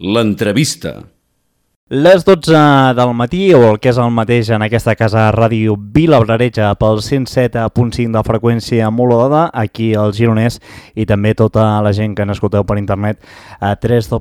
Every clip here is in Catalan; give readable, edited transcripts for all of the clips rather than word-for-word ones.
L'entrevista. Les 12 del matí, o el que és el mateix en aquesta casa ràdio Vilablareix pel 107.5 de freqüència modulada, aquí al Gironès, i també tota la gent que n'escolteu per internet a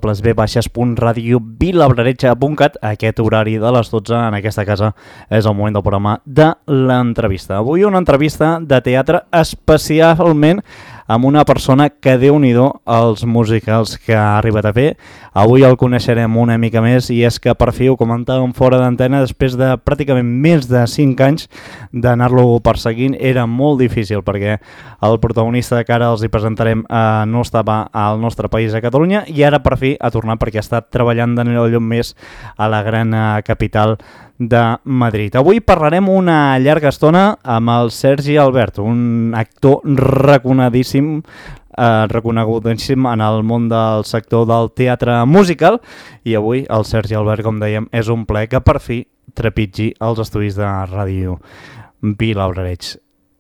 www.radiovilablareix.cat. Aquest horari de les 12 en aquesta casa és el moment del programa de l'entrevista. Avui una entrevista de teatre especialment amb una persona que Déu-n'hi-do els musicals que ha arribat a fer. Avui el coneixerem una mica més i és que per fi ho comentàvem fora d'antena, després de pràcticament més de 5 anys d'anar-lo perseguint. Era molt difícil perquè el protagonista que ara els hi presentarem no estava al nostre país, a Catalunya, i ara per fi ha tornat perquè ha estat treballant de lloc més a la gran capital de Madrid. Avui parlarem una llarga estona amb el Sergi Albert, un actor reconegudíssim en el món del sector del teatre musical, i avui el Sergi Albert, com dèiem, és un plaer que per fi trepitgi els estudis de ràdio Vilablareix.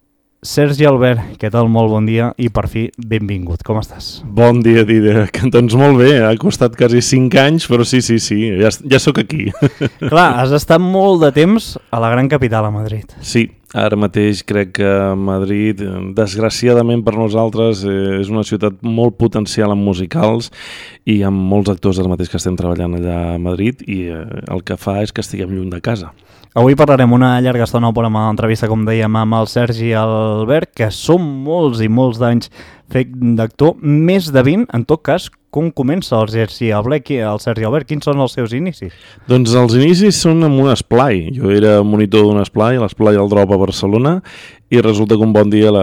Sergi Albert, què tal? Molt bon dia i per fi benvingut. Com estàs? Bon dia, Didac. Doncs molt bé, ha costat quasi 5 anys, però sí, ja sóc aquí. Clar, has estat molt de temps a la gran capital, a Madrid. Sí, ara mateix crec que Madrid, desgraciadament per nosaltres, és una ciutat molt potencial en musicals i amb molts actors ara mateix que estem treballant allà a Madrid, i el que fa és que estiguem lluny de casa. Avui parlarem una llarga estona al programa d'entrevista, com dèiem, amb el Sergi Albert, que són molts i molts d'anys fent d'actor, més de 20, en tot cas. Com comença el Sergi Albert? Quins són els seus inicis? Doncs els inicis són amb un esplai. Jo era monitor d'un esplai, l'esplai del Drop a Barcelona, i resulta que un bon dia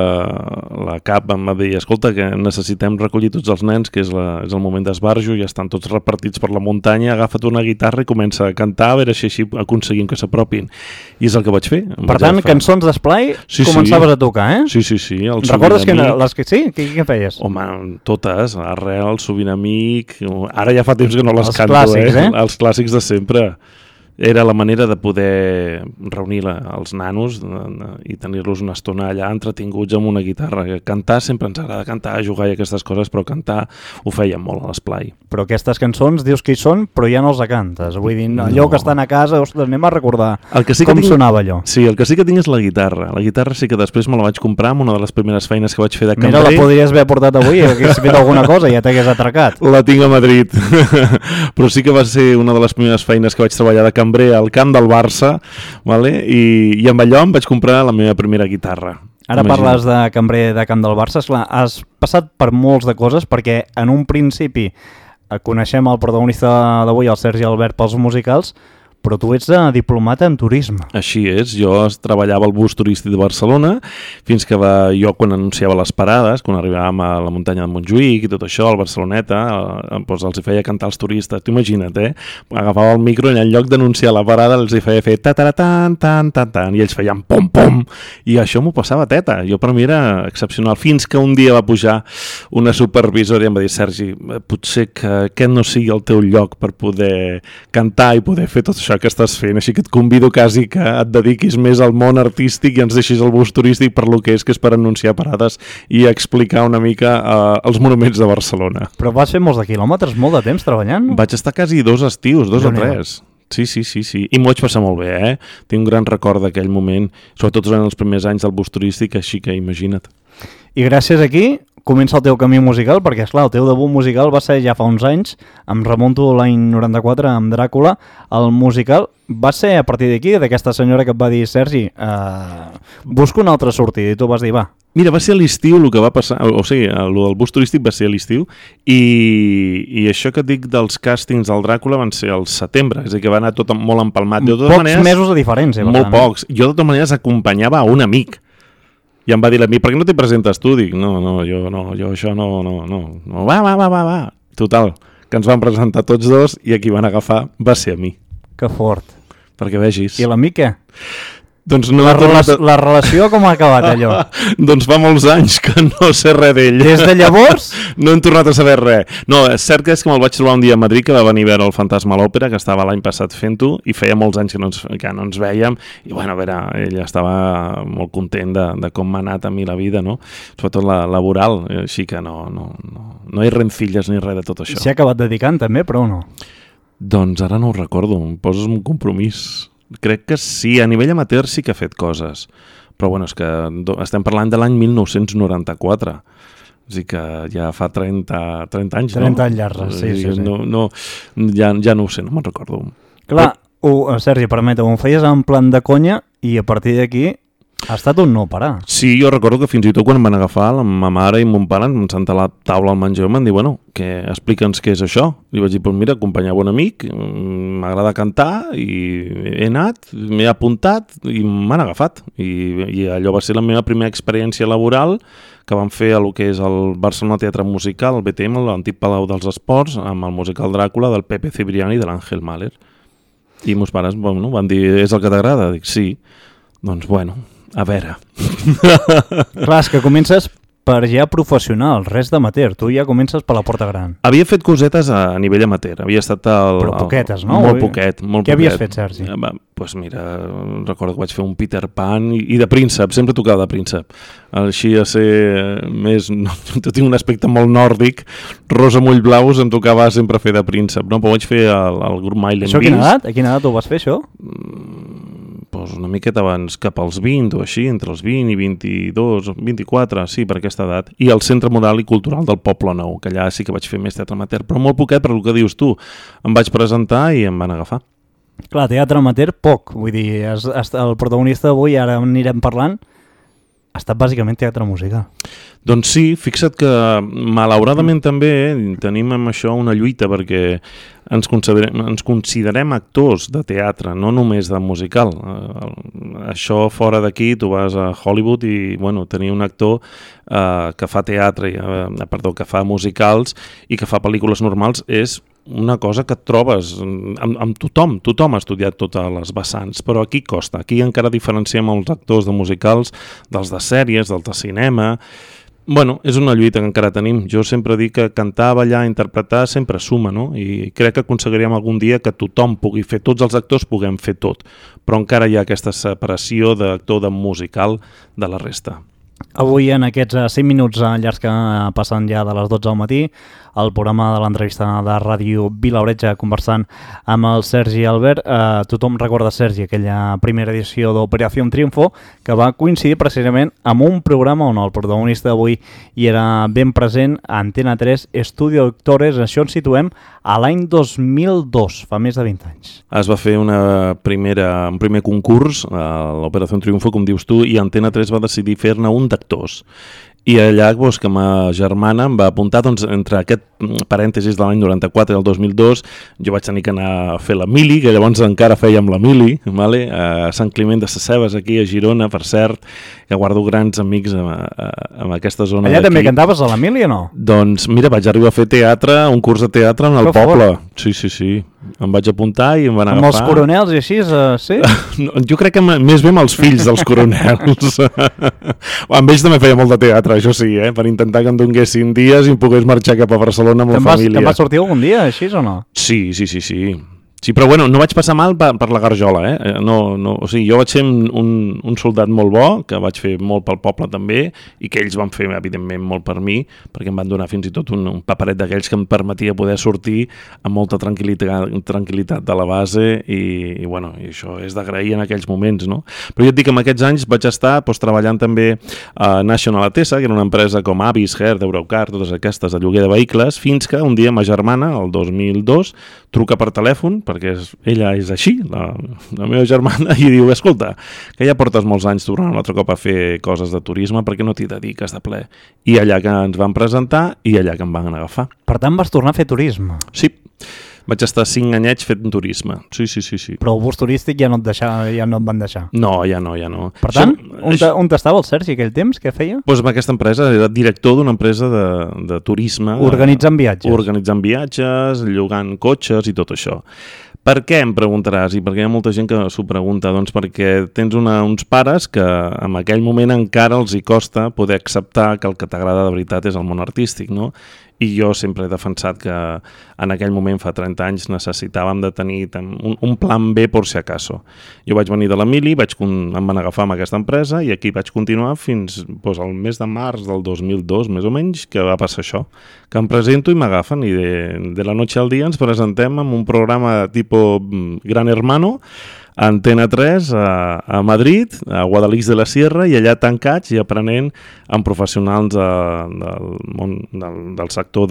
la cap em va dir: escolta, que necessitem recollir tots els nens, que és el moment d'esbarjo, ja estan tots repartits per la muntanya, agafa't una guitarra i comença a cantar, a veure si així aconseguim que s'apropin. I és el que vaig fer. Per tant, cançons d'esplai començaves a tocar, eh? Sí. Recordes les que sí? Què feies? Home, totes, Arrel, Sovint Amic, ara ja fa temps que no les canto, clàssics, Els clàssics de sempre. Era la manera de poder reunir els nanos i tenir-los una estona allà entretinguts amb una guitarra. Cantar, sempre ens agrada cantar, jugar i aquestes coses, però cantar ho fèiem molt a l'esplai. Però aquestes cançons dius que hi són, però ja no els cantes. Vull dir, allò que estan a casa, ostres, anem a recordar com sonava allò. Sí, el que sí que tinc és la guitarra. La guitarra sí que després me la vaig comprar amb una de les primeres feines que vaig fer de cambrer. Mira, la podries haver portat avui, hagués fet alguna cosa i ja t'hagués atracat. La tinc a Madrid. Però sí que va ser una de les primeres feines que vaig treballar de cambrer al camp del Barça, vale? I amb allò em vaig comprar la meva primera guitarra. Ara parles de cambrer de camp del Barça, esclar, has passat per molts de coses, perquè en un principi coneixem el protagonista d'avui, el Sergi Albert, pels musicals, però tu ets diplomat en turisme. Així és, jo treballava al bus turístic de Barcelona, fins que jo quan anunciava les parades, quan arribàvem a la muntanya de Montjuïc i tot això, al Barceloneta, doncs els hi feia cantar als turistes. Tu imagina't, agafava el micro i en lloc d'anunciar la parada els hi feia fer ta-ta-ra-tan, tan-tan-tan, i ells feien pom-pom, i això m'ho passava teta. Jo per mi era excepcional, fins que un dia va pujar una supervisora i em va dir: Sergi, potser que aquest no sigui el teu lloc per poder cantar i poder fer tot això que estàs fent, així que et convido quasi que et dediquis més al món artístic i ens deixis el bus turístic per lo que és per anunciar parades i explicar una mica els monuments de Barcelona. Però vas fer molts de quilòmetres, molt de temps treballant? Vaig estar quasi 2 estius, 2 o 3. Sí. I m'ho vaig passar molt bé, Tinc un gran record d'aquell moment, sobretot durant els primers anys del bus turístic, així que imagina't. I gràcies a aquí comença el teu camí musical, perquè esclar, el teu debut musical va ser ja fa uns anys, em remunto l'any 94 amb Dràcula. El musical va ser a partir d'aquí, d'aquesta senyora que et va dir: Sergi, busca una altra sortida, i tu vas dir: va. Mira, va ser a l'estiu el que va passar, o sigui, el del bus turístic va ser a l'estiu, i això que et dic dels càstings del Dràcula van ser al setembre, és a dir, que va anar tot molt empalmat. Pocs mesos de diferència. Molt pocs. Jo de totes maneres acompanyava a un amic, i em va dir l'amic: per què no t'hi presentes tu? Dic: no, jo això no. Va. Total, que ens vam presentar tots dos i a qui van agafar va ser a mi. Que fort. Perquè vegis. I l'amic què? Doncs no La relació com ha acabat, allò? Doncs fa molts anys que no sé res d'ell. Des de llavors? No hem tornat a saber res. No, és cert que és que me'l vaig trobar un dia a Madrid, que va venir a veure el Fantasma a l'Òpera, que estava l'any passat fent-ho, i feia molts anys que no ens vèiem, i bueno, a veure, ell estava molt content de com m'ha anat a mi la vida, no? Sobretot la laboral, així que no hi rencilles ni res de tot això. S'hi ha acabat dedicant també, però no? Doncs ara no ho recordo, em poses un compromís. Crec que sí, a nivell amateur sí que ha fet coses, però bueno, és que estem parlant de l'any 1994, o sigui que ja fa 30 anys, 30 anys llargs, sí. Ja no ho sé, no me'n recordo. Clar, Sergi, permeta-ho, ho feies en plan de conya i a partir d'aquí ha estat un no parar. Sí, jo recordo que fins i tot quan em van agafar la ma mare i mon pare em sentar a la taula al menjador i em van dir, bueno, explica'ns què és això. I vaig dir, pues mira, acompanyava un amic, m'agrada cantar i he anat, m'he apuntat i m'han agafat. I allò va ser la meva primera experiència laboral que vam fer a lo que és el Barcelona Teatre Musical, el BTM, l'antic Palau dels Esports, amb el musical Dràcula del Pepe Cibriani i de l'Àngel Mahler. I meus pares bueno, van dir, és el que t'agrada? Dic, sí. Doncs bueno, a veure. Clar, és que comences per ja professional, res d'amateur. Tu ja comences per la porta gran. Havia fet cosetes a nivell amateur. Havia estat Però poquetes, no? Molt poquet. Què havies fet, Sergi? Doncs mira, recordo que vaig fer un Peter Pan i de príncep, sempre tocava de príncep. Així a ser més... Jo tinc un aspecte molt nòrdic, rosa amb ulls blaus, em tocava sempre fer de príncep, no? Però vaig fer el grup Mailen Beast. Això a quina edat? A quina edat ho vas fer, això? Doncs una miqueta abans, cap als 20 o així, entre els 20 i 22, 24, sí, per aquesta edat. I el Centre Moral i Cultural del Poble Nou, que allà sí que vaig fer més teatre amateur, però molt poquet per el que dius tu. Em vaig presentar i em van agafar. Clar, teatre amateur, poc. Vull dir, el protagonista d'avui, ara anirem parlant, ha estat bàsicament teatre musical. Doncs sí, fixa't que malauradament també tenim amb això una lluita perquè ens considerem actors de teatre, no només de musical. Això fora d'aquí, tu vas a Hollywood i bueno, tenir un actor que fa teatre, que fa musicals i que fa pel·lícules normals és una cosa que et trobes amb tothom. Tothom ha estudiat totes les vessants, però aquí costa. Aquí encara diferenciem els actors de musicals dels de sèries, dels de cinema. Bueno, és una lluita que encara tenim. Jo sempre dic que cantar, ballar, interpretar sempre suma, no? I crec que aconseguiríem algun dia que tothom pugui fer, tots els actors puguem fer tot, però encara hi ha aquesta separació d'actor de musical de la resta. Avui, en aquests 5 minuts llargs que passen ja de les 12 del matí, el programa de l'entrevista de Ràdio Vilaoreja conversant amb el Sergi Albert. Tothom recorda, Sergi, aquella primera edició d'Operació Triunfo, que va coincidir precisament amb un programa on el protagonista d'avui hi era ben present, Antena 3, Estudio Doctores. Això ens situem a l'any 2002, fa més de 20 anys. Es va fer un primer concurs, l'Operació Triunfo, com dius tu, i Antena 3 va decidir fer-ne un d'actors. I allà doncs, que ma germana em va apuntar entre aquest parèntesis de l'any 94 i el 2002, jo vaig tenir que anar a fer la mili, que llavors encara fèiem la mili, vale? A Sant Climent de Sescebes, aquí a Girona, per cert, que guardo grans amics en aquesta zona allà d'aquí. També cantaves a la mili o no? Doncs mira, vaig arribar a fer teatre, un curs de teatre en el poble. Sí. Em vaig apuntar i em van agafar. Amb els coronels i així, sí? No, jo crec que més bé amb els fills dels coronels. Amb ells també feia molt de teatre, això sí, per intentar que em donguessin dies i em pogués marxar cap a Barcelona amb la família. Te'n va sortir algun dia, així o no? Sí. Sí, però bueno, no vaig passar mal per la garjola, No, o sigui, jo vaig ser un soldat molt bo, que vaig fer molt pel poble també, i que ells van fer, evidentment, molt per mi, perquè em van donar fins i tot un paperet d'aquells que em permetia poder sortir amb molta tranquil·litat de la base, i bueno, i això és d'agrair en aquells moments, no? Però jo et dic que en aquests anys vaig estar treballant també a National Atesa, que era una empresa com Avis, Hertz, Eurocar, totes aquestes de lloguer de vehicles, fins que un dia ma germana, el 2002, truca per telèfon, perquè ella és així, la meva germana, i diu, escolta, que ja portes molts anys tornant un altre cop a fer coses de turisme, perquè no t'hi dediques de ple? I allà que ens van presentar i allà que em van agafar. Per tant, vas tornar a fer turisme? Sí, vaig estar 5 anyets fent turisme. Sí. Però el bus turístic ja no et van deixar? No, ja no. Per tant, on estava el Sergi aquell temps? Què feia? Doncs en aquesta empresa, era director d'una empresa de turisme. Organitzant viatges. Organitzant viatges, llogant cotxes i tot això. Per què, em preguntaràs, i per què hi ha molta gent que s'ho pregunta? Doncs perquè tens uns pares que en aquell moment encara els hi costa poder acceptar que el que t'agrada de veritat és el món artístic, no? I jo sempre he defensat que en aquell moment, fa 30 anys, necessitàvem de tenir un plan B por si acaso. Jo vaig venir de la Mili, em van agafar amb aquesta empresa i aquí vaig continuar fins al mes de març del 2002, més o menys, que va passar això, que em presento i m'agafen i de la noche al dia ens presentem en un programa tipo Gran Hermano, Antena 3 a Madrid, a Guadalix de la Sierra, i allà tancats i aprenent amb professionals del món del sector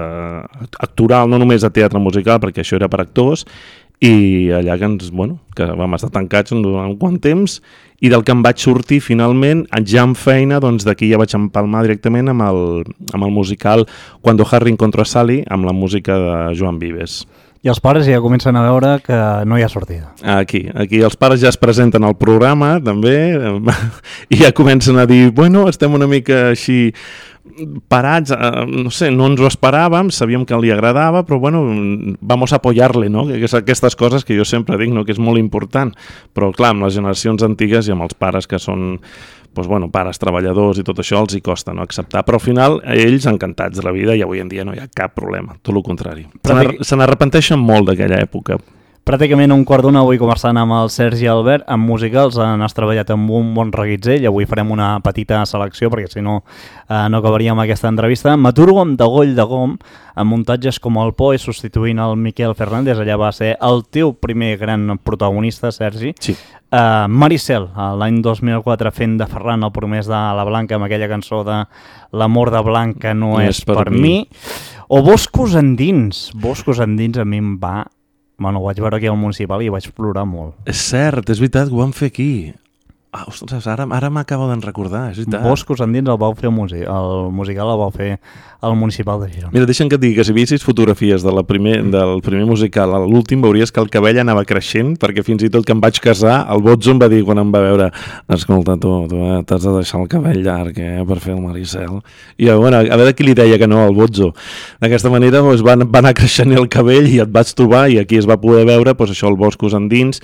actoral, no només de teatre musical, perquè això era per actors, i allà que vam estar tancats durant un quant temps, i del que em vaig sortir finalment, ja amb feina, doncs d'aquí ja vaig empalmar directament amb el musical Cuando Harry encontró a Sally, amb la música de Joan Vives. I els pares ja comencen a veure que no hi ha sortida. Aquí els pares ja es presenten al programa, també, i ja comencen a dir, estem una mica així parats, no sé, no ens ho esperàvem, sabíem que li agradava, però vamos a apoyar-le, no? Que és aquestes coses que jo sempre dic, no? Que és molt important, però clar, amb les generacions antigues i amb els pares que són pares treballadors i tot això els hi costa no acceptar, però al final ells encantats de la vida i avui en dia no hi ha cap problema, tot el contrari. Se n'arrepenteixen molt d'aquella època. Pràcticament un quart d'una avui conversant amb el Sergi Albert. En musicals has treballat amb un bon reguitzell. Avui farem una petita selecció perquè si no, no acabaríem aquesta entrevista. M'aturo amb De Goll de Gom, amb muntatges com el Poe, substituint el Miquel Fernández. Allà va ser el teu primer gran protagonista, Sergi. Sí. Maricel, l'any 2004 fent de Ferran el promès de la Blanca amb aquella cançó de L'amor de Blanca no és per mi. O Boscos endins. Boscos endins a mi em va... ho vaig veure aquí al Municipal i vaig plorar molt. És cert, és veritat que ho vam fer aquí. Ostres, ara m'acabo d'en recordar, és veritat. Boscos endins el vau fer el musical el vau fer al Municipal de Girona. Mira, deixa'm que et digui que si veiessis fotografies del primer musical a l'últim veuries que el cabell anava creixent, perquè fins i tot que em vaig casar, el Botzo em va dir quan em va veure, escolta, tu t'has de deixar el cabell llarg per fer el Maricel. I a veure qui li deia que no, el Botzo. D'aquesta manera va anar creixent el cabell i et vaig trobar i aquí es va poder veure això, el Boscos endins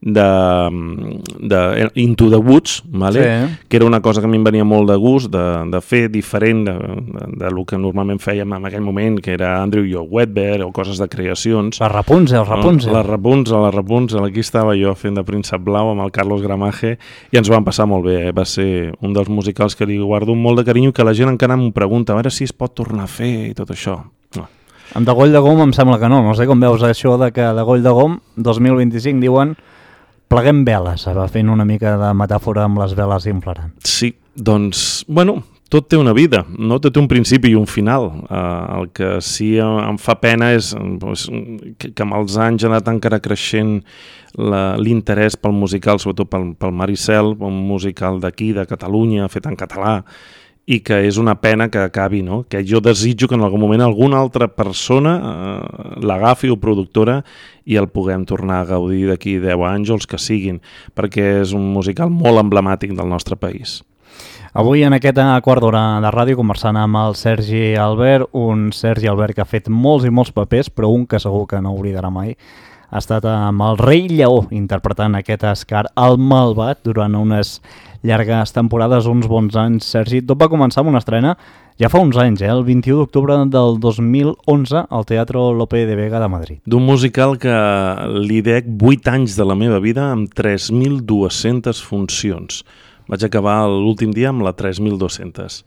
de Into the Woods, vale? Sí. Que era una cosa que a mi em venia molt de gust de fer diferent de lo que normalment fèiem en aquell moment, que era Andrew Lloyd Webber o coses de creacions. La Rapunzel. La Rapunzel, aquí estava jo fent de Príncep Blau amb el Carlos Gramaje i ens ho vam passar molt bé, Va ser un dels musicals que li guardo molt de carinyo, que la gent encara m'ho pregunta, a veure si es pot tornar a fer i tot això. Amb De Goll de Gom em sembla que no sé com veus això de que De Goll de Gom 2025 diuen pleguem veles, va fent una mica de metàfora amb les veles inflarant. Sí, doncs, tot té una vida, no? Tot té un principi i un final. El que sí em fa pena és que amb els anys ha anat encara creixent l'interès pel musical, sobretot pel Maricel, un musical d'aquí, de Catalunya, fet en català, i que és una pena que acabi, no? Que jo desitjo que en algun moment alguna altra persona l'agafi o productora i el puguem tornar a gaudir d'aquí 10 anys o els que siguin, perquè és un musical molt emblemàtic del nostre país. Avui en aquest quart d'hora de ràdio conversant amb el Sergi Albert, un Sergi Albert que ha fet molts i molts papers, però un que segur que no oblidarà mai. Ha estat amb el Rei Lleó interpretant aquest Scar, el Malvat, durant unes llargues temporades, uns bons anys. Sergi, tot va començar amb una estrena ja fa uns anys, el 21 d'octubre del 2011 al Teatro Lope de Vega de Madrid. D'un musical que li dec 8 anys de la meva vida amb 3.200 funcions. Vaig acabar l'últim dia amb la 3.200.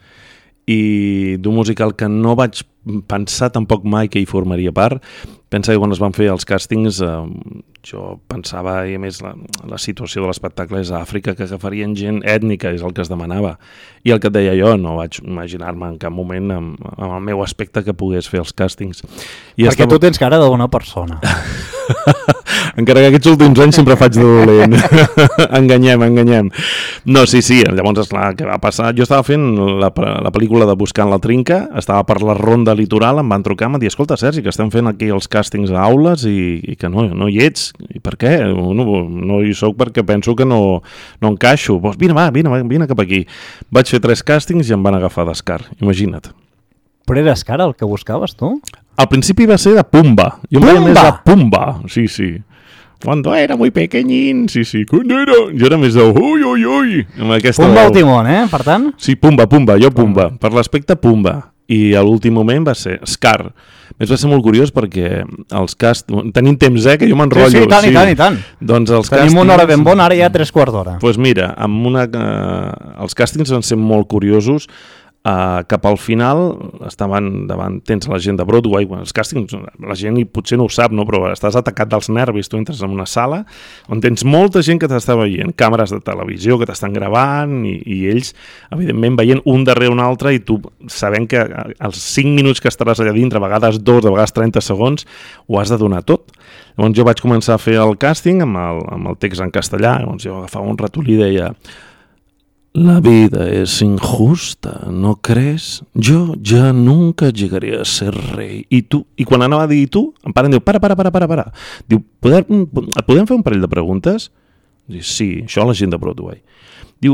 I d'un musical que no vaig pensar tampoc mai que hi formaria part. Pensa que quan es van fer els càstings jo pensava, i a més la situació de l'espectacle és a Àfrica, que agafarien gent ètnica, és el que es demanava. I el que et deia jo, no vaig imaginar-me en cap moment amb el meu aspecte que pogués fer els càstings. Perquè tu tens cara de bona persona. Encara que aquests últims anys sempre faig de dolent. Enganyem. No, sí, llavors és clar, què va passar? Jo estava fent la pel·lícula de Buscant la Trinca, estava per la ronda litoral, em van trucar, em van dir, escolta, Sergi, que estem fent aquí els càstings a aules i que no hi ets. I per què? No hi soc perquè penso que no encaixo. Doncs vine cap aquí. Vaig fer 3 càstings i em van agafar d'Scar, imagina't. Però era Scar el que buscaves, tu? Al principi va ser de Pumba. Jo em veia més de Pumba, sí. Cuando era muy pequeñín, sí. Cuando era... Jo era més de ui, ui, ui. Pumba o Timón, per tant? Sí, Pumba, jo Pumba. Per l'aspecte Pumba. I a l'últim moment va ser Scar. Més va ser molt curiós perquè els càstings... Tenim temps, que jo m'enrotllo. Sí, i tant. Doncs els Tenim una hora ben bona, ara ja 3/4 d'hora. Doncs mira, els càstings van ser molt curiosos. Cap al final estaven davant, tens la gent de Broadway, els càstings, la gent potser no ho sap, no? Però estàs atacat dels nervis, tu entres en una sala on tens molta gent que t'està veient, càmeres de televisió que t'estan gravant i ells, evidentment, veient un darrere un altre i tu sabent que els 5 minuts que estaràs allà dintre, a vegades 2, a vegades 30 segons, ho has de donar tot. Llavors jo vaig començar a fer el càsting amb el text en castellà, llavors jo agafava un ratolí i deia: la vida es injusta, ¿no crees? Yo ya nunca llegaré a ser rey. I tu? I quan anava a dir tu, em pare em diu, para. Diu, podem fer un parell de preguntes? Diu, sí, això a la gent de Broadway. Diu,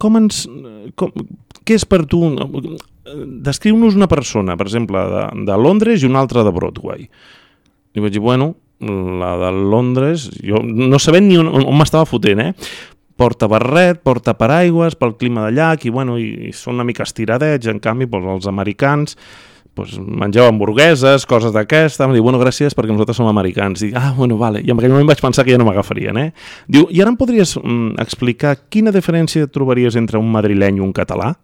què és per tu? Descriu-nos una persona, per exemple, de Londres i una altra de Broadway. I vaig dir, bueno, la de Londres, jo no sabent ni on m'estava fotent, porta barret, porta paraigües pel clima de llac i són una mica estiradets. En canvi, els americans menjeu hamburgueses, coses d'aquesta. Em diu, bueno, gràcies perquè nosaltres som americans. I vale. I en aquell moment vaig pensar que ja no m'agafarien. Diu, i ara em podries explicar quina diferència trobaries entre un madrileny i un català?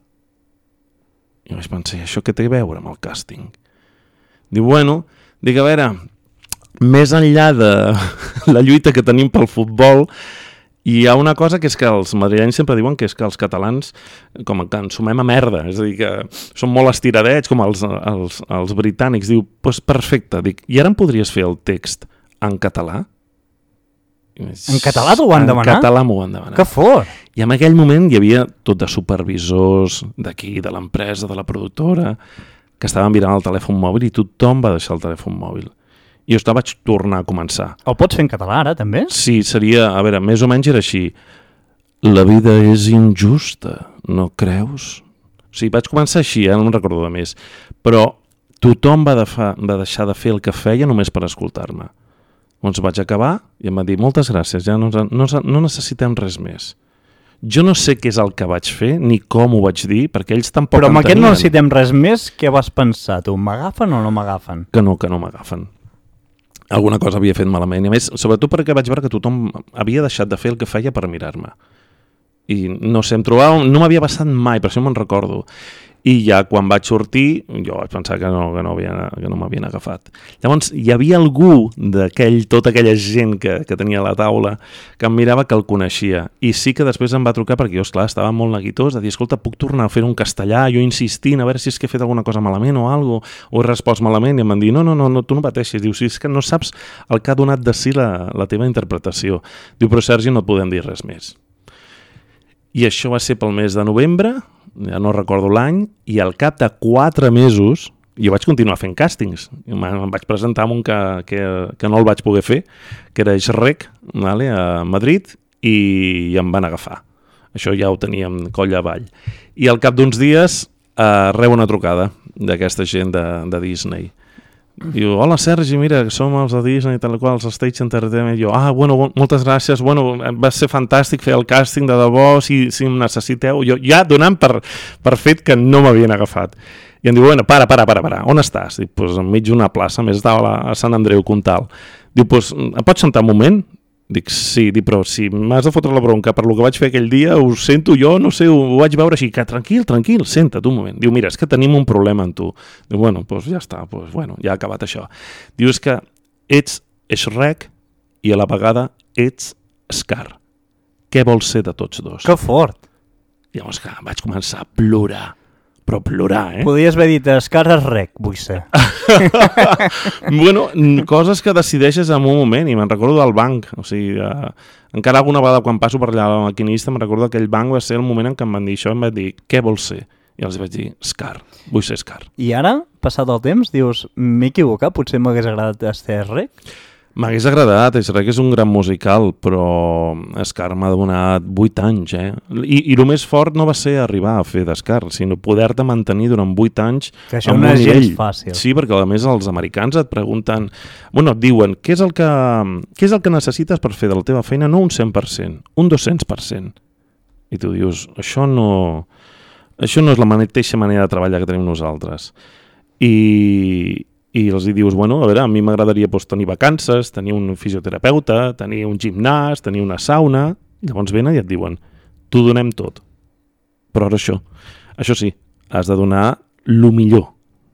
I vaig pensar, això què té a veure amb el càsting? Diu, dic, a veure, més enllà de la lluita que tenim pel futbol, hi ha una cosa que és que els madrilenys sempre diuen que és que els catalans com que ensumem a merda, és a dir, que són molt estiradets com els britànics. Diu, doncs perfecte, dic, i ara em podries fer el text en català? En català t'ho van demanar? En català m'ho van demanar. Que fort! I en aquell moment hi havia tot de supervisors d'aquí, de l'empresa, de la productora, que estaven mirant el telèfon mòbil i tothom va deixar el telèfon mòbil. I jo vaig tornar a començar. El pots fer en català ara, també? Sí, seria, a veure, més o menys era així. La vida és injusta, no creus? O sigui, vaig començar així, no em recordo de més. Però tothom va deixar de fer el que feia només per escoltar-me. Llavors vaig acabar i em va dir, moltes gràcies, ja no necessitem res més. Jo no sé què és el que vaig fer, ni com ho vaig dir, perquè ells tampoc entenien. Però amb aquest no necessitem res més, què vas pensar tu? M'agafen o no m'agafen? Que no m'agafen. Alguna cosa havia fet malament, i a més, sobretot perquè vaig veure que tothom havia deixat de fer el que feia per mirar-me. I no sé, em trobava, no m'havia passat mai, per això me'n recordo. I ja quan vaig sortir, jo vaig pensar que no m'havien agafat. Llavors, hi havia algú tota aquella gent que tenia a la taula que em mirava que el coneixia. I sí que després em va trucar perquè jo, esclar, estava molt neguitós de dir, escolta, puc tornar a fer un castellà? Jo insistint, a veure si és que he fet alguna cosa malament o alguna cosa, o he respost malament, i em van dir, no, tu no pateixis. Diu, si és que no saps el que ha donat de si la teva interpretació. Diu, però Sergi, no et podem dir res més. I això va ser pel mes de novembre, ja no recordo l'any, i al cap de 4 mesos jo vaig continuar fent càstings. Em vaig presentar amb un que no el vaig poder fer, que era Shrek, a Madrid, i em van agafar. Això ja ho teníem coll avall. I al cap d'uns dies rebo una trucada d'aquesta gent de Disney. Diu, hola Sergi, mira, som els de Disney, tal qual, els Stage Entertainment. I jo, moltes gràcies, va ser fantàstic fer el càsting de debò, si em necessiteu. Jo ja donant per fet que no m'havien agafat. I em diu, para, on estàs? Dic, enmig d'una plaça, més estava a Sant Andreu Comtal. Diu, em pots sentar un moment? Dic, sí, però si m'has de fotre la bronca per lo que vaig fer aquell dia, ho sento jo, no sé, ho vaig veure així, que tranquil, senta't un moment. Diu, mira, és que tenim un problema amb tu. Diu, ja està, ja ha acabat això. Diu, és que ets Shrek i a la vegada ets Scar. Què vols ser de tots dos? Que fort! Llavors vaig començar a plorar. Però plorar, Podies haver dit, Scar és rec, vull ser. Coses que decideixes en un moment, i me'n recordo del banc, o sigui, encara alguna vegada quan passo per allà a la maquinista, me'n recordo que aquell banc va ser el moment en què em van dir això, em van dir, què vols ser? I els vaig dir, Scar, vull ser Scar. I ara, passat el temps, dius, m'he equivocat, potser m'hagués agradat ser rec? M'hagués agradat, és que és un gran musical, però Scar m'ha donat 8 anys, I el més fort no va ser arribar a fer d'Scar, sinó poder-te mantenir durant 8 anys que això no és gens fàcil. Sí, perquè a més els americans et pregunten, et diuen, què és el que necessites per fer de la teva feina? No un 100%, un 200%. I tu dius, això no és la mateixa manera de treballar que tenim nosaltres. I els dius, a veure, a mi m'agradaria tenir vacances, tenir un fisioterapeuta, tenir un gimnàs, tenir una sauna, i llavors venen i et diuen, t'ho donem tot. Però ara això sí, has de donar lo millor.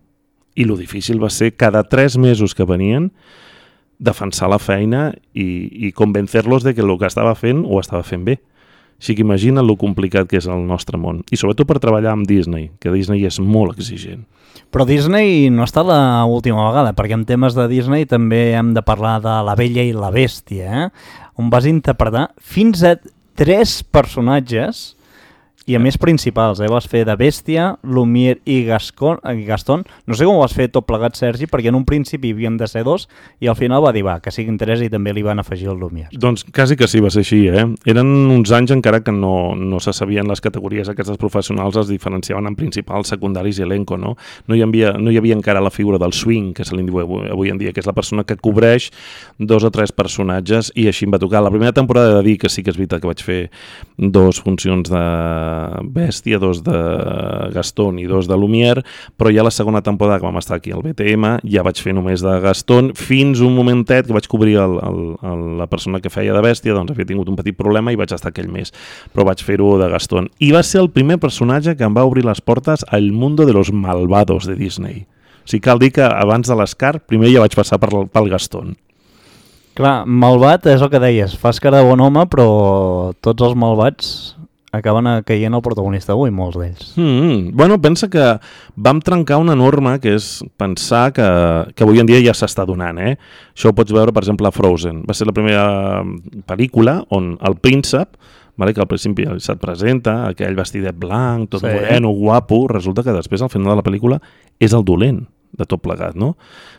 I lo difícil va ser cada 3 mesos que venien defensar la feina i convencer-los de que el que estava fent ho estava fent bé. Així que imagina't lo complicat que és el nostre món. I sobretot per treballar amb Disney, que Disney és molt exigent. Però Disney no està l'última vegada, perquè en temes de Disney també hem de parlar de La Bella i la Bèstia, on vas interpretar fins a 3 personatges i a més principals, vas fer de Bèstia, Lumière i Gaston. No sé com ho vas fer tot plegat, Sergi, perquè en un principi havien de ser 2 i al final va dir, que siguin 3 i també li van afegir el Lumière. Doncs quasi que sí, va ser així, Eren uns anys encara que no se sabien les categories aquestes professionals, es diferenciaven en principals, secundaris i elenco, no? No hi havia encara la figura del swing, que se li diu avui en dia, que és la persona que cobreix 2 o 3 personatges, i així em va tocar. La primera temporada he de dir que sí que és veritat que vaig fer 2 funcions de Bèstia, 2 de Gaston i 2 de Lumière, però ja la segona temporada que vam estar aquí al BTM ja vaig fer només de Gaston, fins un momentet que vaig cobrir la persona que feia de Bèstia, doncs havia tingut un petit problema i vaig estar aquell mes, però vaig fer-ho de Gaston. I va ser el primer personatge que em va obrir les portes al mundo de los malvados de Disney. O sigui, cal dir que abans de l'Scar primer ja vaig passar pel Gaston. Clar, malvat és el que deies, fas cara de bon home, però tots els malvats acaben caient el protagonista avui, molts d'ells. Pensa que vam trencar una norma que és pensar que avui en dia ja s'està donant, Això ho pots veure, per exemple, a Frozen. Va ser la primera pel·lícula on el príncep, que al principi se't presenta, aquell vestidet blanc, tot moreno, guapo, resulta que després, al final de la pel·lícula, és el dolent de tot plegat, no?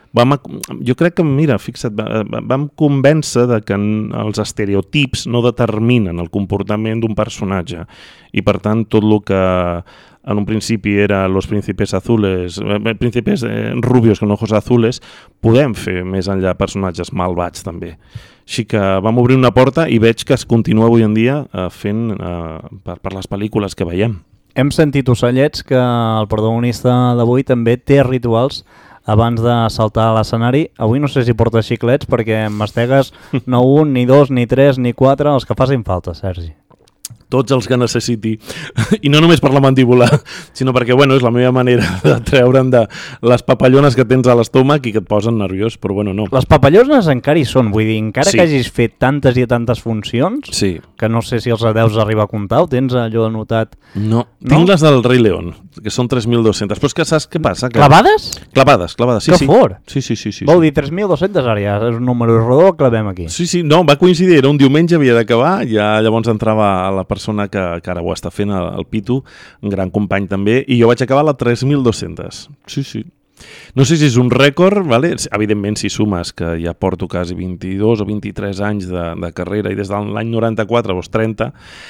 Jo crec que, mira, fixa't, vam convèncer de que els estereotips no determinen el comportament d'un personatge i, per tant, tot el que en un principi era los príncipes azules, príncipes rubios con ojos azules, podem fer més enllà personatges malvats també. Així que vam obrir una porta i veig que es continua avui en dia fent per les pel·lícules que veiem. Hem sentit ocellets que el protagonista d'avui també té rituals abans de saltar a l'escenari. Avui no sé si portes xiclets perquè mastegues no 1, ni 2, ni 3, ni 4, els que facin falta, Sergi. Tots els que necessiti, i no només per la mandíbula, sinó perquè, és la meva manera de treure'n de les papallones que tens a l'estómac i que et posen nerviós, però no. Les papallones encara hi són, vull dir, encara que hagis fet tantes i tantes funcions, que no sé si els deus arribar a comptar, o tens allò anotat? No, tinc les del Rei León, que són 3.200, però és que saps què passa? Clavades? Clavades, sí. Que fort! Sí. Vol dir 3.200, ara ja és un número rodó, el clavem aquí. Sí, no, va coincidir, era un diumenge, havia d'acabar, ja llavors entrava a la persona que ara ho està fent, el Pitu, un gran company també, i jo vaig acabar a la 3.200. Sí. No sé si és un rècord, evidentment si sumes que ja porto quasi 22 o 23 anys de carrera i des de l'any 94 o 30,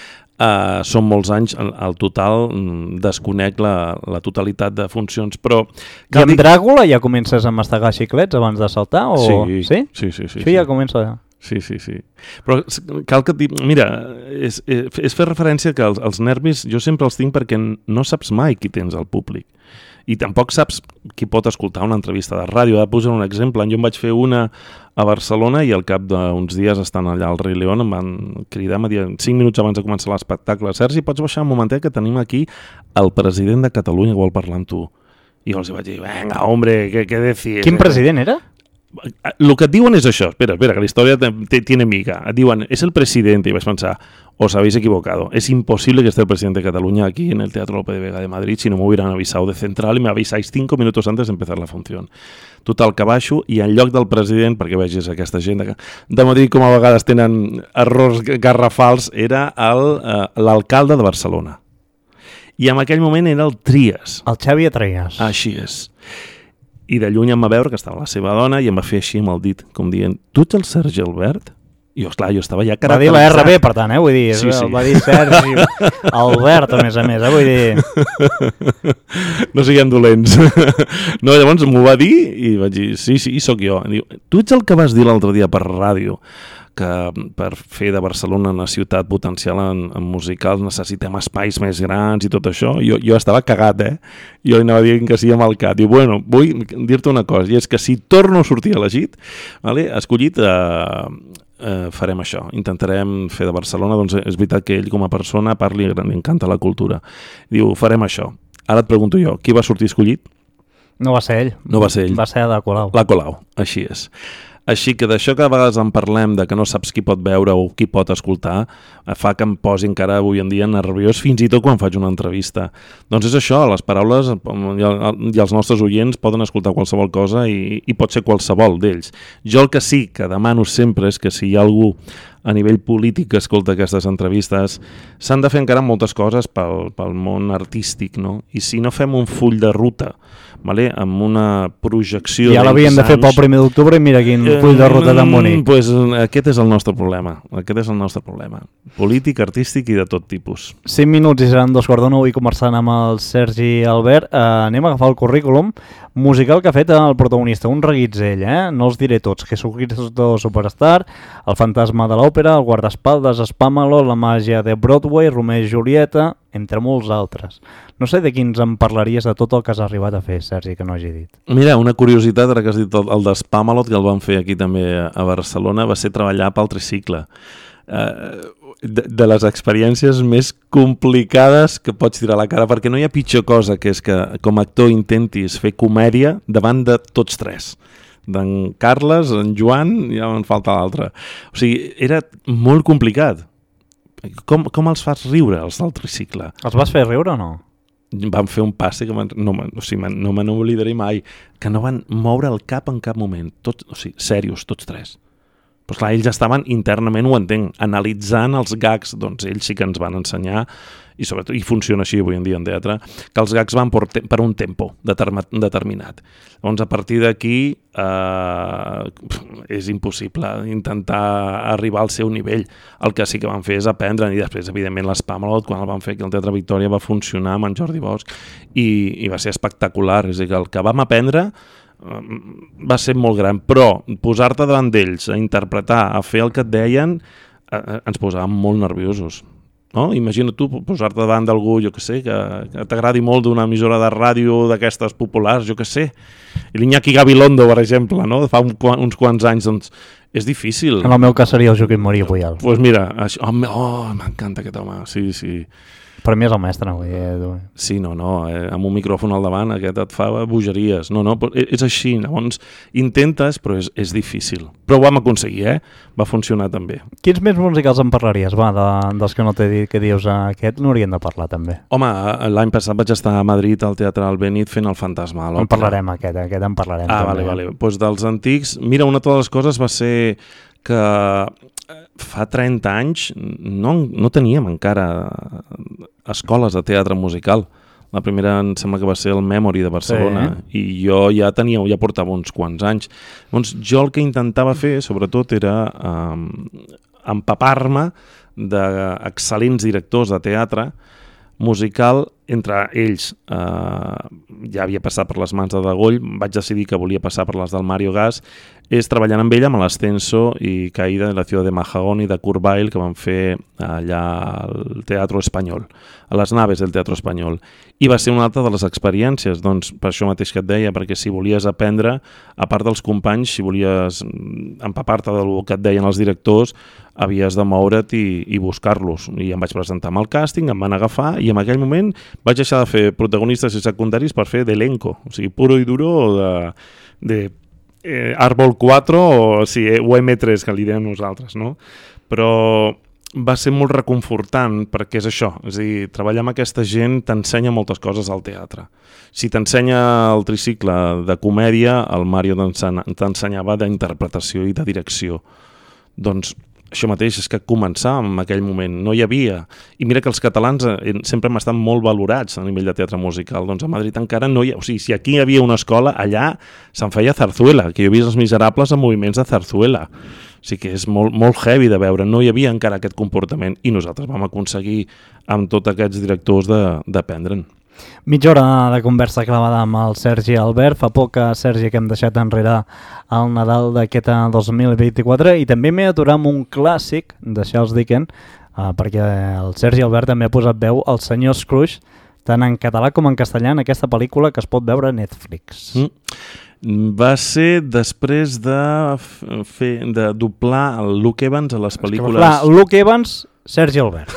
són molts anys, al total desconec la totalitat de funcions, però... I amb Dràcula ja comences a mastegar xiclets abans de saltar? Sí. Això ja comença... Sí. Però cal que... Mira, és fer referència que els nervis jo sempre els tinc perquè no saps mai qui tens al públic. I tampoc saps qui pot escoltar una entrevista de ràdio. De posar un exemple, jo em vaig fer una a Barcelona i al cap d'uns dies estant allà al Rei León em van cridar, em dir 5 minuts abans de començar l'espectacle: Sergi, pots baixar un momentet que tenim aquí el president de Catalunya que vol parlar amb tu. I jo els vaig dir, venga, hombre, què decís? Quin president era? El que et diuen és això, espera, que la història tiene miga. Et diuen, es el presidente, i vaig pensar, os habéis equivocado, es imposible que esté el presidente de Cataluña aquí en el Teatro Lope de Vega de Madrid si no me hubieran avisado de Central y me avisáis 5 minutos antes de empezar la función. Total, que baixo i en lloc del president, perquè vegis aquesta gent de Madrid com a vegades tenen errors garrafals, era l'alcalde de Barcelona. I en aquell moment era el Trias. El Xavier Trias. Així és. I de lluny em va veure que estava la seva dona i em va fer així amb el dit, com dient, tu ets el Sergi Albert? I esclar, jo estava ja caracteritzat. Va dir la RB, per tant, vull dir, sí. Va dir Sergi Albert, a més, vull dir... No siguem dolents. No, llavors m'ho va dir i vaig dir, sí, sóc jo. Diu, tu ets el que vas dir l'altre dia per ràdio, que per fer de Barcelona una ciutat potencial en musicals necessitem espais més grans i tot això. Jo estava cagat, Jo anava dient que sí amb el cap. Diu, bueno, vull dir-te una cosa, i és que si torno a sortir elegit, vale, escollit, farem això. Intentarem fer de Barcelona, doncs és veritat que ell com a persona parli, li encanta la cultura. Diu, farem això. Ara et pregunto jo, qui va sortir escollit? No va ser ell. No va ser ell. Va ser la Colau. La Colau, així és. Així que d'això que a vegades en parlem, de que no saps qui pot veure o qui pot escoltar, fa que em posi encara avui en dia nerviós, fins i tot quan faig una entrevista. Doncs és això, les paraules i els nostres oients poden escoltar qualsevol cosa i pot ser qualsevol d'ells. Jo el que sí que demano sempre és que si hi ha algú a nivell polític que escolta aquestes entrevistes, s'han de fer encara moltes coses pel món artístic, no? I si no fem un full de ruta, vale? Amb una projecció... Ja l'havien de fer pel 1 d'octubre i mira quin full de ruta tan bonic. Pues aquest és el nostre problema. Aquest és el nostre problema. Polític, artístic i de tot tipus. 5 minuts i seran 2:15 i conversant amb el Sergi Albert. Anem a agafar el currículum musical que ha fet el protagonista, un reguitzell, No els diré tots. Jesucristo Superstar, El fantasma de l'òpera, El guardaespaldes, Spámalo, La màgia de Broadway, Romeo i Julieta, entre molts altres. No sé de quins em parlaries de tot el que has arribat a fer, Sergi, que no hagi dit. Mira, una curiositat, ara que has dit el de Spámalot, que el van fer aquí també a Barcelona, va ser treballar pel tricicle. De les experiències més complicades que pots tirar a la cara, perquè no hi ha pitjor cosa que és que com a actor intentis fer comèdia davant de tots tres. D'en Carles, en Joan, ja en falta l'altre. O sigui, era molt complicat. Com els fas riure, els del tricicle? Els vas fer riure o no? Van fer un passe que no me n'oblidaré mai, que no van moure el cap en cap moment. Sèrios, tots tres. Però clar, ells estaven internament, ho entenc, analitzant els gags, doncs ells sí que ens van ensenyar, i sobretot, i funciona així avui en dia en teatre, que els gags van per un tempo determinat. Llavors, a partir d'aquí, és impossible intentar arribar al seu nivell. El que sí que van fer és aprendre, i després, evidentment, l'Spámalot, quan el van fer aquí al Teatre Victòria, va funcionar amb en Jordi Bosch, i va ser espectacular. És a dir, que el que vam aprendre va ser molt gran, però posar-te davant d'ells, a interpretar, a fer el que et deien, ens posàvem molt nerviosos. No? Imagina tu posar-te davant d'algú, jo que sé, que t'agradi molt d'una emissora de ràdio d'aquestes populars, jo que sé, i l'Iñaki Gabilondo, per exemple, no? Fa uns quants anys, doncs és difícil. En el meu cas seria el Joaquim Maria Puyal. Doncs mira, m'encanta aquest home, sí. Per mi és el mestre, vull dir. Sí, no, amb un micròfon al davant aquest et fa bogeries. No, és així, llavors intentes, però és difícil. Però ho vam aconseguir, va funcionar també. Quins més musicals en parlaries, dels que no t'he dit que dius aquest n'haurien de parlar també? Home, l'any passat vaig estar a Madrid al Teatre Albéniz fent El fantasma. En parlarem aquest en parlarem. Vale. Doncs dels antics, mira, una de les coses va ser que fa 30 anys no teníem encara escoles de teatre musical. La primera em sembla que va ser el Memory de Barcelona, i jo ja portava uns quants anys. Llavors, jo el que intentava fer, sobretot, era empapar-me d'excel·lents directors de teatre musical. Entre ells ja havia passat per les mans de Degoll, vaig decidir que volia passar per les del Mario Gas, és treballant amb ell amb l'Ascenso i Caída de la Ciudad de Mahagoni de Kurt Weill, que van fer allà al Teatro Espanyol, a les naves del Teatro Espanyol. I va ser una altra de les experiències, doncs per això mateix que et deia, perquè si volies aprendre, a part dels companys, si volies empapar-te del que et deien els directors, havies de moure't i buscar-los. I em vaig presentar amb el càsting, em van agafar, i en aquell moment vaig deixar de fer protagonistes i secundaris per fer d'elenco, o sigui, puro i duro de Árbol 4 o M3, que li diem nosaltres, no? Però va ser molt reconfortant perquè és això, és a dir, treballar amb aquesta gent t'ensenya moltes coses al teatre. Si t'ensenya el tricicle de comèdia, el Mario t'ensenyava d'interpretació i de direcció. Doncs això mateix, és que començàvem en aquell moment, no hi havia. I mira que els catalans sempre hem estat molt valorats a nivell de teatre musical. Doncs a Madrid encara no hi ha... O sigui, si aquí hi havia una escola, allà se'n feia zarzuela, que jo he vist Els Miserables en moviments de zarzuela. O sigui que és molt heavy de veure. No hi havia encara aquest comportament i nosaltres vam aconseguir amb tots aquests directors d'aprendre'n. Mitja hora de conversa clavada amb el Sergi Albert. Fa poc, Sergi, que hem deixat enrere el Nadal d'aquest 2024 i també m'he aturat amb un clàssic de Charles Dickens, perquè el Sergi Albert també ha posat veu al senyor Scrooge, tant en català com en castellà, en aquesta pel·lícula que es pot veure a Netflix. Va ser després de doblar el Luke Evans a les pel·lícules... Clar, Luke Evans, Sergi Albert.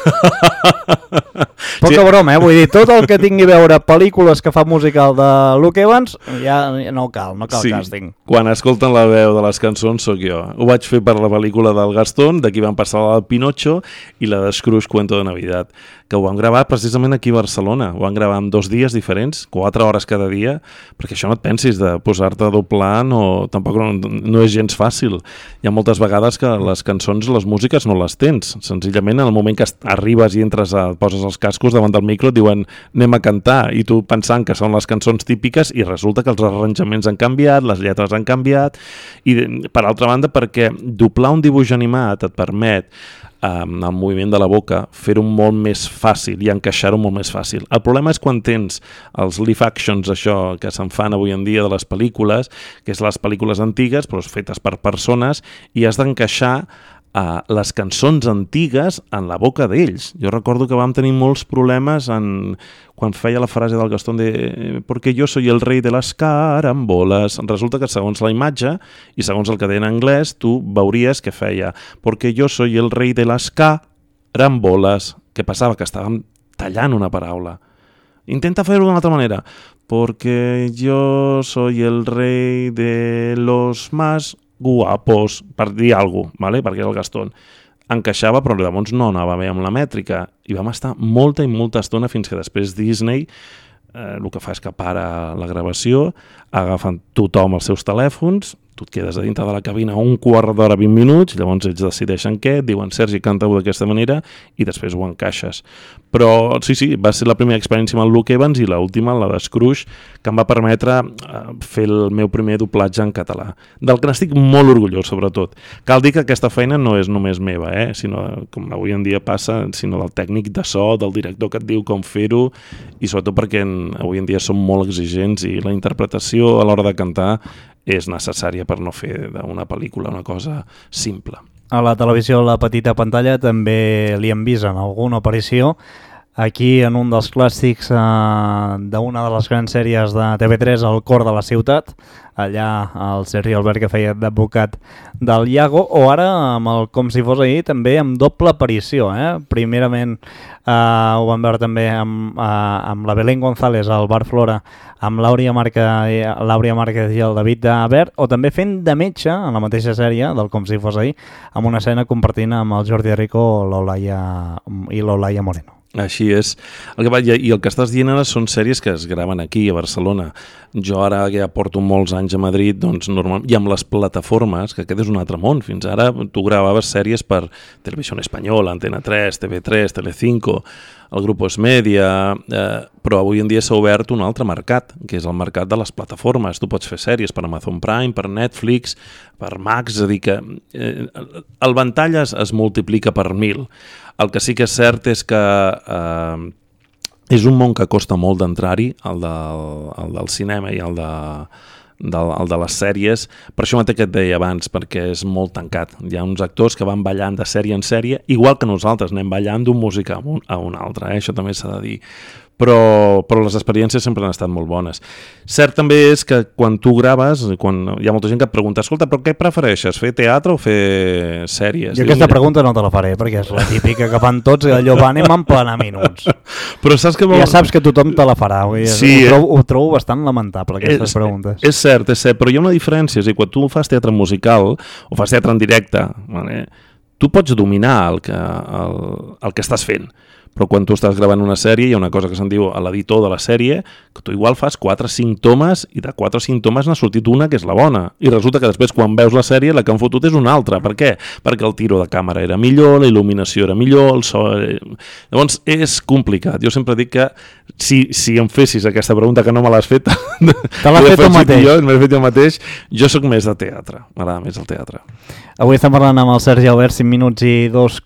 Poca broma, vull dir, tot el que tingui a veure pel·lícules que fa musical de Luke Evans, ja no cal càsting. Quan escolten la veu de les cançons sóc jo. Ho vaig fer per la pel·lícula del Gastón, d'aquí van passar la del Pinocho i la de Scrooge Cuento de Navidad, que ho vam gravar precisament aquí a Barcelona. Ho vam gravar en 2 dies diferents, 4 hores cada dia, perquè això no et pensis de posar-te a doblar, tampoc no és gens fàcil. Hi ha moltes vegades que les cançons, les músiques no les tens. Senzillament, en el moment que arribes i entres, poses els cascos davant del micro, et diuen anem a cantar, i tu pensant que són les cançons típiques i resulta que els arranjaments han canviat, les lletres han canviat, i per altra banda perquè doblar un dibuix animat et permet amb el moviment de la boca fer-ho molt més fàcil i encaixar-ho molt més fàcil. El problema és quan tens els live actions, això que se'n fan avui en dia de les pel·lícules, que és les pel·lícules antigues però fetes per persones, i has d'encaixar les cançons antigues en la boca d'ells. Jo recordo que vam tenir molts problemes quan feia la frase del Gastón de «Porque yo soy el rey de las carambolas». Resulta que segons la imatge i segons el que deia en anglès, tu veuries que feia «Porque yo soy el rey de las carambolas». Què passava? Que estàvem tallant una paraula. Intenta fer-ho d'una altra manera. «Porque yo soy el rey de los más guapos», per dir alguna cosa, ¿vale? Perquè el Gastón encaixava, però llavors no anava bé amb la mètrica, i vam estar molta i molta estona fins que després Disney el que fa és que para la gravació, agafen tothom els seus telèfons, tu et quedes a dintre de la cabina un quart d'hora, 20 minuts, llavors ells decideixen què, et diuen Sergi, canta-ho d'aquesta manera, i després ho encaixes. Però sí, va ser la primera experiència amb el Luke Evans i l'última, la de Scrooge, que em va permetre fer el meu primer doblatge en català, del que n'estic molt orgullós, sobretot. Cal dir que aquesta feina no és només meva, sinó, com avui en dia passa, sinó del tècnic de so, del director que et diu com fer-ho, i sobretot perquè avui en dia som molt exigents i la interpretació a l'hora de cantar és necessària per no fer d'una pel·lícula una cosa simple. A la televisió, a la petita pantalla, també li hem vist en alguna aparició. Aquí, en un dels clàssics d'una de les grans sèries de TV3, El cor de la ciutat, allà el Sergi Albert que feia d'advocat del Iago, o ara amb el Com si fos ahir, també amb doble aparició. Primerament ho vam veure també amb la Belén González al Bar Flora, amb l'Àurea Márquez i el David d'Abert, o també fent de metge en la mateixa sèrie del Com si fos ahir, amb una escena compartint amb el Jordi Rico i l'Olaia Moreno. Així és. I el que estàs dient ara són sèries que es graven aquí, a Barcelona. Jo ara que ja porto molts anys a Madrid, doncs i amb les plataformes, que aquest és un altre món. Fins ara tu gravaves sèries per Televisió Espanyola, Antena 3, TV3, Telecinco, el Grupo Esmedia, però avui en dia s'ha obert un altre mercat, que és el mercat de les plataformes. Tu pots fer sèries per Amazon Prime, per Netflix, per Max, és a dir que el ventall es multiplica per 1000. El que sí que és cert és que és un món que costa molt d'entrar-hi, el del cinema i el de les sèries. Per això mateix que et deia abans, perquè és molt tancat. Hi ha uns actors que van ballant de sèrie en sèrie, igual que nosaltres anem ballant d'un músic a un altre, això també s'ha de dir. Però les experiències sempre han estat molt bones. Cert també és que quan tu graves, quan hi ha molta gent que et pregunta, escolta, però què prefereixes, fer teatre o fer sèries? Jo aquesta pregunta no te la faré, perquè és la típica que fan tots i allò anem en plena minuts. Però saps que ja saps que tothom te la farà. Sí, ho trobo bastant lamentable, aquestes preguntes. És cert, però hi ha una diferència. És a dir, quan tu fas teatre musical o fas teatre en directe, tu pots dominar el que estàs fent, però quan tu estàs gravant una sèrie hi ha una cosa que se'n diu a l'editor de la sèrie, que tu igual fas 4 o 5 tomes i de 4 o 5 tomes n'ha sortit una que és la bona, i resulta que després quan veus la sèrie la que han fotut és una altra. Per què? Perquè el tiro de càmera era millor, la il·luminació era millor, el so... Llavors és complicat. Jo sempre dic que si em fessis aquesta pregunta que no me l'has fet, te l'has fet tu mateix. M'he fet jo mateix. Jo sóc més de teatre, m'agrada més el teatre. Avui estem parlant amb el Sergi Albert, 5 minuts i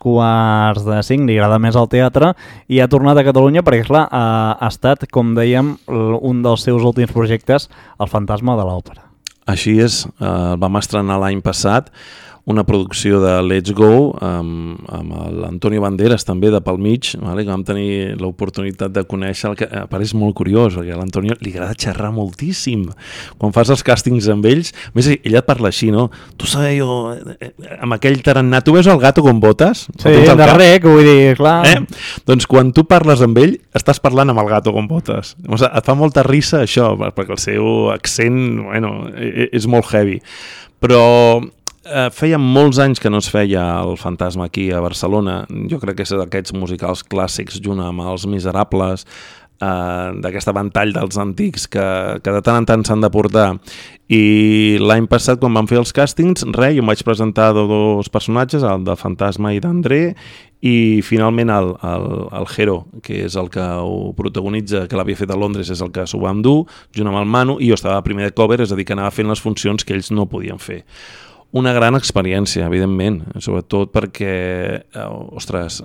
2:45, li agrada més el teatre i ha tornat a Catalunya perquè, clar, ha estat, com dèiem, un dels seus últims projectes, El fantasma de l'òpera. Així és, el vam estrenar l'any passat, una producció de Let's Go amb l'Antonio Banderas també de pel mig, vale? Que vam tenir l'oportunitat de conèixer, el que a part és molt curiós perquè a l'Antonio li agrada xerrar moltíssim quan fas els càstings amb ells. A més, ella et parla així, no? Tu sabeu jo, amb aquell tarannà, tu veus el gato con botes? Sí, de rec, vull dir, clar. Doncs quan tu parles amb ell estàs parlant amb el gato con botes. O sigui, et fa molta risa això, perquè el seu accent, bueno, és molt heavy. Però feia molts anys que no es feia el fantasma aquí a Barcelona. Jo crec que és d'aquests musicals clàssics junt amb Els Miserables, d'aquesta ventall dels antics que de tant en tant s'han de portar. I l'any passat, quan vam fer els càstings, jo em vaig presentar dos personatges, el de Fantasma i d'André, i finalment el Jero, que és el que ho protagonitza, que l'havia fet a Londres, és el que s'ho va endur, junt amb el Manu, i jo estava primer de cover, és a dir, que anava fent les funcions que ells no podien fer. Una gran experiència, evidentment, sobretot perquè, ostres,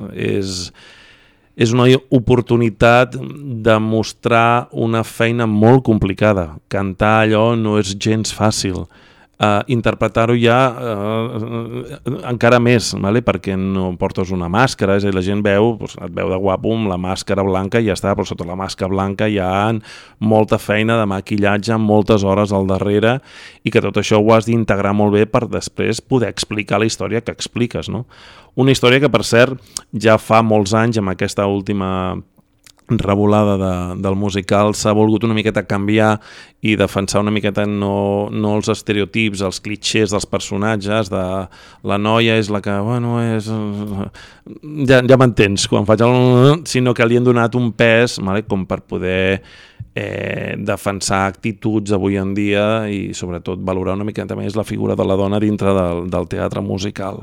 és una oportunitat de mostrar una feina molt complicada. Cantar allò no és gens fàcil. Interpretar-ho ja encara més, vale? Perquè no portes una màscara, és a dir, la gent et veu de guapo amb la màscara blanca i ja està, però sota la màscara blanca hi ha molta feina de maquillatge, moltes hores al darrere, i que tot això ho has d'integrar molt bé per després poder explicar la història que expliques, no? Una història que, per cert, ja fa molts anys, amb aquesta última revolada del musical, s'ha volgut una miqueta canviar i defensar una miqueta no els estereotips, els clixés dels personatges, de la noia és la que, bueno, és... Ja m'entens, quan faig sinó que li han donat un pes, vale, com per poder defensar actituds avui en dia i sobretot valorar una miqueta més la figura de la dona dintre del teatre musical.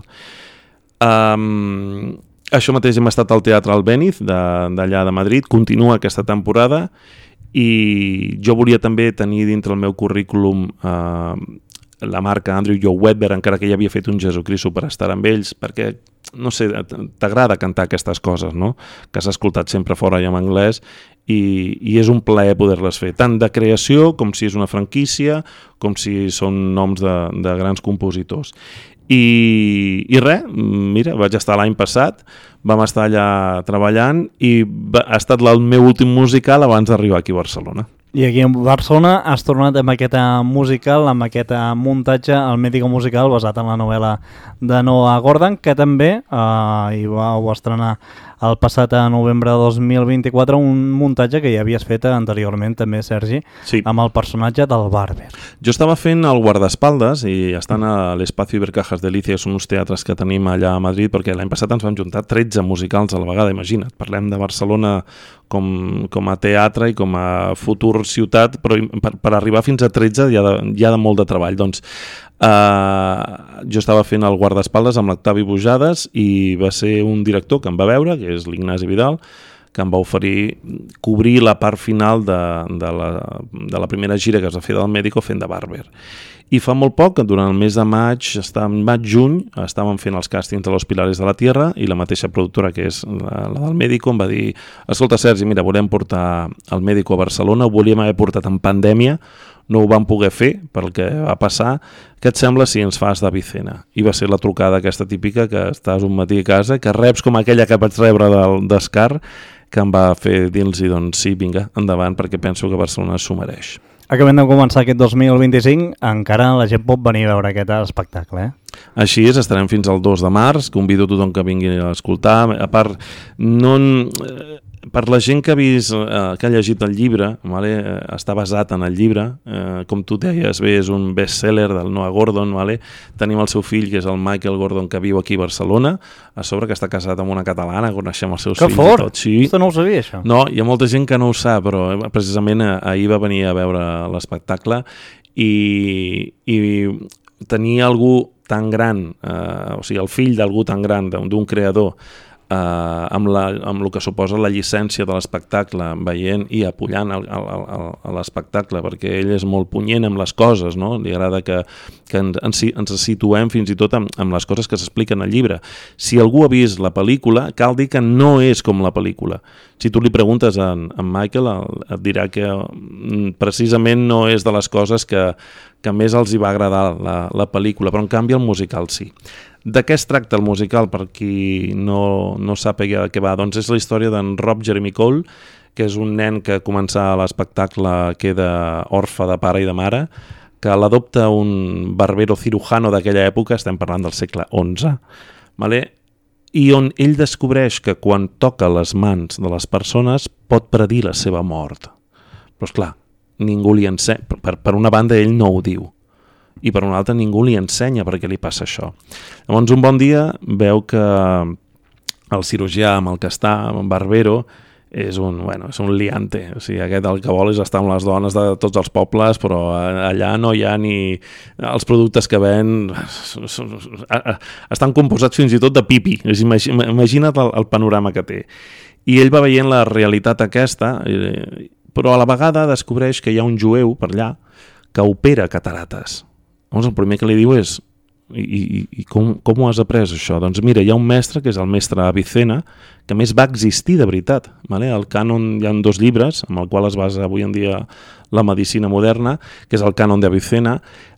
Això mateix hem estat al Teatre Albéniz d'allà de Madrid, continua aquesta temporada, i jo volia també tenir dintre el meu currículum la marca Andrew Lloyd Webber, encara que ja havia fet un Jesucrist Superstar amb ells, perquè, no sé, t'agrada cantar aquestes coses, no? Que has escoltat sempre fora i en anglès, i és un plaer poder-les fer, tant de creació com si és una franquícia, com si són noms de grans compositors. I res, mira, vaig estar l'any passat, vam estar allà treballant i ha estat el meu últim musical abans d'arribar aquí a Barcelona. I aquí a Barcelona has tornat amb aquest musical, amb aquest muntatge, el Médico musical, basat en la novel·la de Noah Gordon, que també hi vau estrenar el passat novembre de 2024, un muntatge que ja havies fet anteriorment també, Sergi, sí, amb el personatge del Barber. Jo estava fent el guardaespaldes i estan a l'Espacio Ibercajas Delicias, són uns teatres que tenim allà a Madrid, perquè l'any passat ens vam juntar 13 musicals a la vegada, imagina't. Parlem de Barcelona com a teatre i com a futur ciutat, però per arribar fins a 13 hi ha de molt de treball. Doncs jo estava fent el guardaespaldes amb l'Octavi Bujades i va ser un director que em va veure, que és l'Ignasi Vidal, que em va oferir cobrir la part final de la primera gira que es va fer del Médico fent de Barber. I fa molt poc, durant el mes de maig-juny, estàvem fent els càstings de Los Pilares de la Tierra i la mateixa productora, que és la del Médico, em va dir: escolta, Sergi, mira, volem portar el Médico a Barcelona, ho volíem haver portat en pandèmia, no ho vam poder fer pel que va passar, què et sembla si ens fas d'Avicena? I va ser la trucada aquesta típica que estàs un matí a casa, que reps com aquella que vaig rebre d'Escar, que em va fer dir-los, doncs sí, vinga, endavant, perquè penso que Barcelona s'ho mereix. Acabem de començar aquest 2025, encara la gent pot venir a veure aquest espectacle, Així és, estarem fins al 2 de març, convido a tothom que vingui a escoltar. A part, per la gent que ha vist, que ha llegit el llibre, vale? Està basat en el llibre, com tu deies bé, és un best-seller del Noah Gordon, vale? Tenim el seu fill, que és el Michael Gordon, que viu aquí a Barcelona, a sobre que està casat amb una catalana, coneixem els seus fills i tot. Sí. Esto no ho sabia, això. No, hi ha molta gent que no ho sap, però precisament ahir va venir a veure l'espectacle i tenia algú tan gran, o sigui, el fill d'algú tan gran, d'un creador, amb el que suposa la llicència de l'espectacle, veient i apujant a l'espectacle, perquè ell és molt punyent amb les coses, no? Li agrada que ens situem fins i tot amb les coses que s'expliquen al llibre. Si algú ha vist la pel·lícula, cal dir que no és com la pel·lícula. Si tu li preguntes a Michael, et dirà que precisament no és de les coses que més els hi va agradar la pel·lícula, però en canvi el musical sí. De què es tracta el musical, per qui no sàpiga què va? Doncs és la història d'en Rob Jeremy Cole, que és un nen que comença l'espectacle, queda orfe de pare i de mare, que l'adopta un barbero cirujano d'aquella època, estem parlant del segle XI, vale? I on ell descobreix que quan toca les mans de les persones pot predir la seva mort. Però esclar, ningú li ensenya, per una banda ell no ho diu, i per una altra ningú li ensenya per què li passa això. Llavors un bon dia veu que el cirurgià amb el que està, en Barbero, és un liante. O sigui, aquest el que vol és estar amb les dones de tots els pobles, però allà no hi ha ni... Els productes que ven estan composats fins i tot de pipi. Imagina't el panorama que té. I ell va veient la realitat aquesta, però a la vegada descobreix que hi ha un jueu per allà que opera catarates. Llavors el primer que li diu és i com ho has après això? Doncs mira, hi ha un mestre que és el mestre Avicena, que més va existir de veritat. Vale? Al cànon hi ha 2 llibres amb el qual es basa avui en dia la medicina moderna, que és el cànon d'Avicena,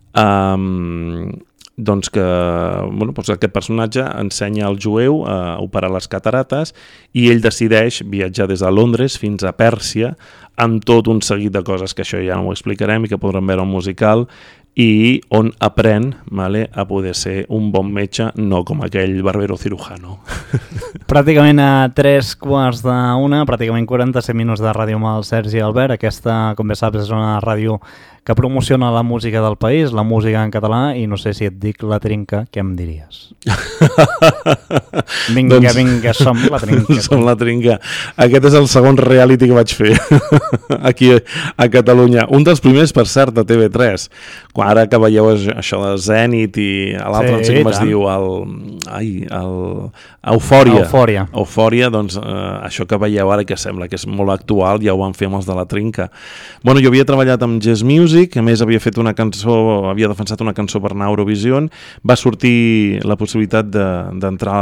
doncs que aquest personatge ensenya al jueu a operar les catarates i ell decideix viatjar des de Londres fins a Pèrsia amb tot un seguit de coses que això ja no ho explicarem i que podrem veure al musical, i on aprèn a poder ser un bon metge, no com aquell barbero cirujano. Pràcticament a 3:45, pràcticament 47 minuts de ràdio amb el Sergi Albert. Aquesta, com bé saps, és una ràdio que promociona la música del país, la música en català, i no sé si et dic La Trinca, què em diries? Vinga, doncs, vinga, som La Trinca. Som La Trinca. Aquest és el segon reality que vaig fer aquí a Catalunya. Un dels primers, per cert, de TV3. Ara que veieu això de Zenit i l'altre, sí, no sé com es diu, Eufòria. Eufòria, doncs això que veieu ara, que sembla que és molt actual, ja ho van fer amb els de La Trinca. Bueno, jo havia treballat amb Jazz Music, a més havia fet una cançó, havia defensat una cançó per anar a Eurovision, va sortir la possibilitat d'entrar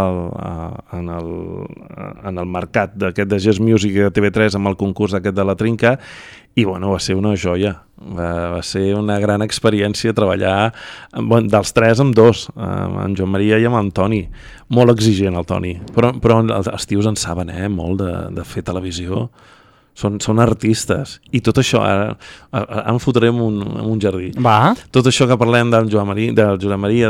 en el mercat d'aquest de Jazz Music de TV3 amb el concurs aquest de La Trinca, i bueno, va ser una joia, va ser una gran experiència treballar dels 3 amb 2, amb en Joan Maria i amb en Toni. Molt exigent el Toni, però els tios en saben molt de fer televisió. Són artistes, i tot això ara em fotrem un jardí. Va. Tot això que parlem del Josep Maria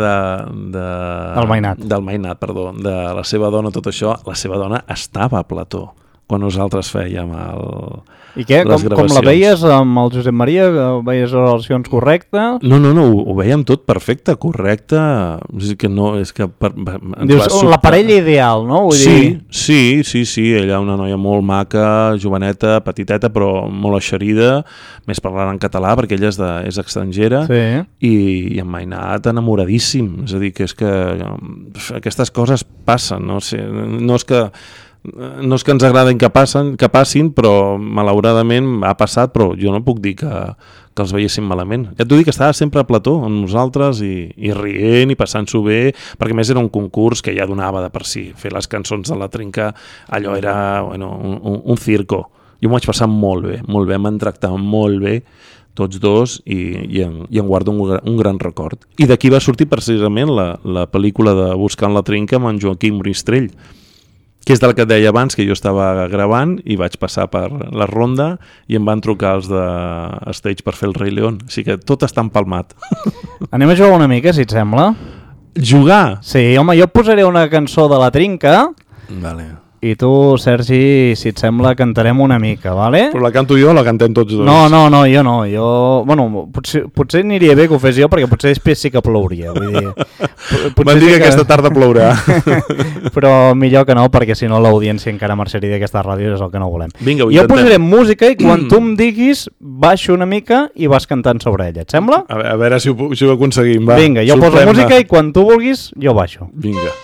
del Mainat, perdó, de la seva dona, tot això, la seva dona estava a plató quan nosaltres fèiem I què? Com la veies amb el Josep Maria? Veies les relacions correctes? No, ho veiem tot perfecte, correcte. És que no, és que... Dius, la parella ideal, no? Vull dir... Sí. Ella una noia molt maca, joveneta, petiteta, però molt eixerida, més parlant en català, perquè ella és estrangera, sí. I en Mainat enamoradíssim. És a dir, que és que aquestes coses passen, no sé, no és que ens agraden que passin, però malauradament ha passat, però jo no puc dir que els veiessin malament. Ja t'ho dic, que estava sempre a plató amb nosaltres i rient i passant-s'ho bé, perquè més era un concurs que ja donava de per si. Fer les cançons de La Trinca, allò era un circo. Jo m'ho vaig passar molt bé, m'han tractat molt bé tots dos i en guardo un gran record. I d'aquí va sortir precisament la pel·lícula de Buscant la Trinca amb en Joaquim Monistrell, que és del que et deia abans, que jo estava gravant i vaig passar per la ronda i em van trucar els de Stage per fer el Rei León. Així que tot està empalmat. Anem a jugar una mica, si et sembla. Jugar? Sí, home, jo posaré una cançó de La Trinca. Vale. I tu, Sergi, si et sembla, cantarem una mica, vale? Però la canto jo o la cantem tots dos? No, jo no. Bueno, potser aniria bé que ho fes jo, perquè potser després sí que plouria. Vull dir, Van dir que aquesta tarda plourà. Però millor que no, perquè si no l'audiència encara marxaria d'aquesta ràdio, és el que no volem. Vinga, jo posaré música i quan tu em diguis, baixo una mica i vas cantant sobre ella. Et sembla? A veure si ho aconseguim. Va, vinga, jo poso música i quan tu vulguis, jo baixo. Vinga.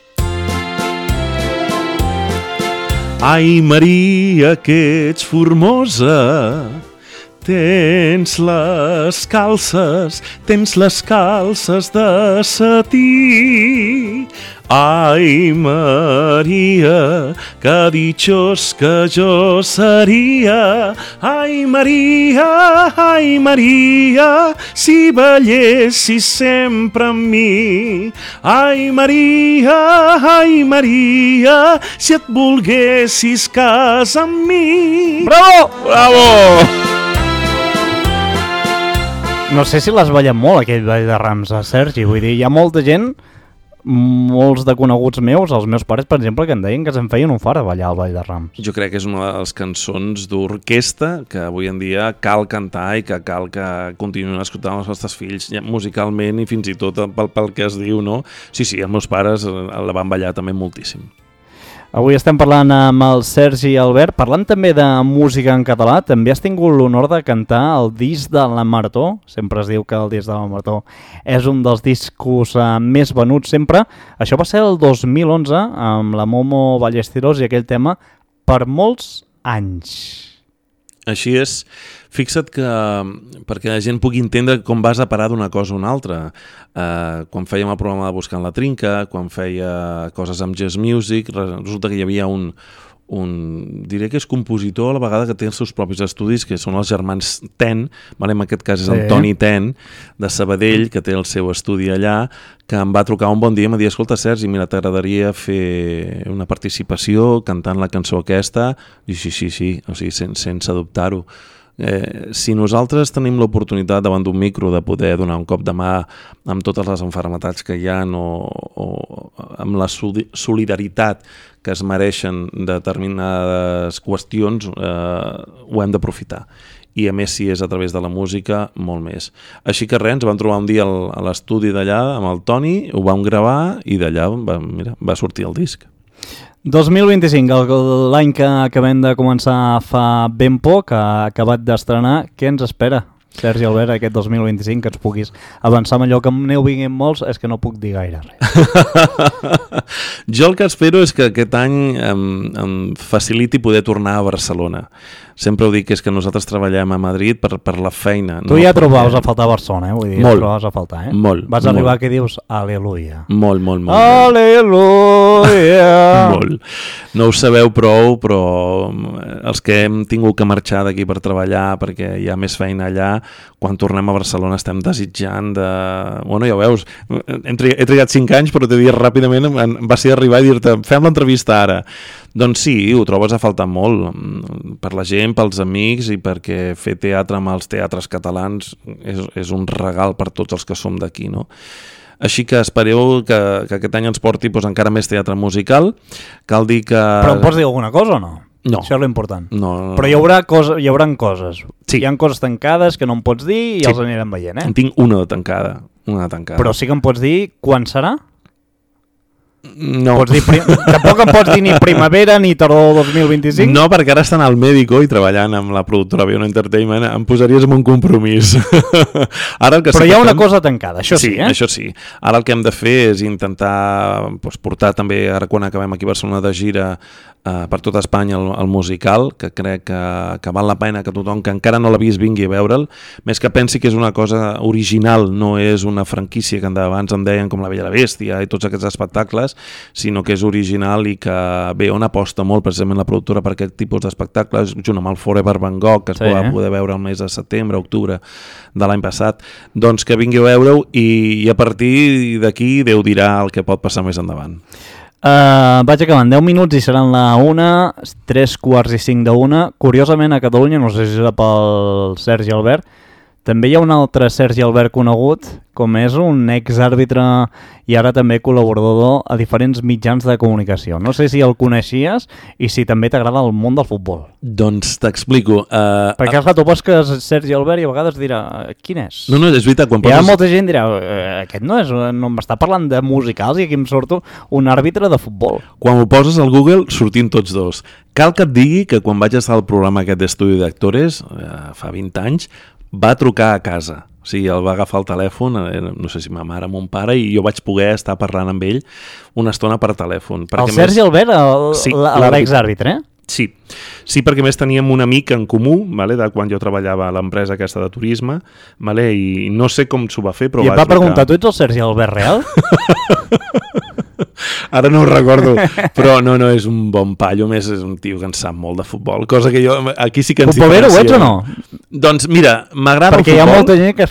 Ai, Maria, que ets formosa, tens les calces de setí. Ai, Maria, que ditxós que jo seria. Ai, Maria, si ballessis sempre amb mi. Ai, Maria, si et volguessis casar amb mi. Bravo! Bravo! No sé si les ballen molt, aquell ball de rams, Sergi. Vull dir, hi ha molta gent, molts de coneguts meus, els meus pares, per exemple, que em deien que se'n feien un far a ballar el ball de rams. Jo crec que és una de les cançons d'orquestra que avui en dia cal cantar i que cal que continuïn escoltant els nostres fills musicalment i fins i tot pel que es diu, no? Sí, els meus pares la van ballar també moltíssim. Avui estem parlant amb el Sergi Albert, parlant també de música en català. També has tingut l'honor de cantar el disc de la Marató. Sempre es diu que el disc de la Marató és un dels discos més venuts sempre. Això va ser el 2011 amb la Momo Ballesteros i aquell tema Per molts anys. Així és. Fixa't que, perquè la gent pugui entendre com vas a parar d'una cosa a una altra, quan fèiem el programa de Buscant la Trinca, quan feia coses amb jazz music, resulta que hi havia diré que és compositor a la vegada que té els seus propis estudis, que són els germans Ten, en aquest cas és Toni Ten, de Sabadell, que té el seu estudi allà, que em va trucar un bon dia i em va dir, escolta, Sergi, mira, t'agradaria fer una participació cantant la cançó aquesta? I sí, o sigui, sense dubtar-ho. Si nosaltres tenim l'oportunitat davant d'un micro de poder donar un cop de mà amb totes les malalties que hi ha o amb la solidaritat que es mereixen determinades qüestions, ho hem d'aprofitar. I a més, si és a través de la música, molt més. Així que res, ens vam trobar un dia a l'estudi d'allà amb el Toni, ho vam gravar i d'allà va sortir el disc. 2025, l'any que acabem de començar fa ben poc, que ha acabat d'estrenar. Què ens espera, Sergi Albert, aquest 2025, que ens puguis avançar amb allò que aneu vinguent molts? És que no puc dir gaire res. Jo el que espero és que aquest any em faciliti poder tornar a Barcelona. Sempre ho dic, és que nosaltres treballem a Madrid per la feina. Tu ja trobaves a faltar a Barcelona, vull dir, molt, trobaves a faltar, Molt. Vas arribar que dius, aleluia. Molt. Aleluia. Molt. No ho sabeu prou, però els que hem tingut que marxar d'aquí per treballar, perquè hi ha més feina allà, quan tornem a Barcelona estem desitjant de... Bueno, ja ho veus, he trigat 5 anys, però t'he dit ràpidament, va ser arribar i dir-te, fem l'entrevista ara. Doncs sí, ho trobes a faltar molt, per la gent, pels amics i perquè fer teatre amb els teatres catalans és un regal per tots els que som d'aquí, no? Així que espereu que aquest any ens porti encara més teatre musical. Cal dir que... Però em pots dir alguna cosa o no? No. Això és l'important. No. Però hi haurà coses. Sí. Hi ha coses tancades que no em pots dir i els anirem veient, En tinc una de tancada. Però sí que em pots dir quan serà? No. Tampoc em pots dir ni primavera ni tardor 2025? No, perquè ara estan al Médico i treballant amb la productora Bion Entertainment em posaries en un compromís. Però hi ha una cosa tancada, això sí, Això sí. Ara el que hem de fer és intentar portar també, ara quan acabem aquí a Barcelona de gira, per tota Espanya el musical, que crec que val la pena que tothom que encara no l'ha vist vingui a veure'l, més que pensi que és una cosa original, no és una franquícia que abans em deien com La Bella i la Bèstia i tots aquests espectacles, sinó que és original i que on aposta molt precisament la productora per aquest tipus d'espectacles, junt amb el Forever Van Gogh, que es va poder veure el mes de setembre, octubre de l'any passat, doncs que vingui a veure-ho i a partir d'aquí Déu dirà el que pot passar més endavant. Vaig acabant, 10 minuts i seran la 1, 3:45 de 1. Curiosament a Catalunya, no sé si serà pel Sergi Albert, també hi ha un altre Sergi Albert conegut, com és un exàrbitre i ara també col·laborador a diferents mitjans de comunicació. No sé si el coneixies i si també t'agrada el món del futbol. Doncs t'explico. Perquè tu busques Sergi Albert i a vegades dirà, quin és? No, és veritat. Quan Hi ha molta gent que dirà, aquest no m'està parlant de musicals i aquí em surto un àrbitre de futbol. Quan ho poses al Google, sortim tots dos. Cal que et digui que quan vaig estar al programa aquest d'estudi d'actors, fa 20 anys, va trucar a casa. O sigui, el va agafar el telèfon, no sé si ma mare o mon pare, i jo vaig poder estar parlant amb ell una estona per telèfon. El Sergi Albert, l'exàrbitre, eh? Sí, perquè més teníem un amic en comú, vale, de quan jo treballava a l'empresa aquesta de turisme, vale, i no sé com s'ho va fer, però i et va preguntar, tu ets el Sergi Albert real? Ara no ho recordo, però no, és un bon paio, més és un tio que en sap molt de futbol, cosa que jo aquí sí que ens diferencia. Futbolero ho ets o no? Doncs mira, m'agrada el futbol. Perquè hi ha molta gent que,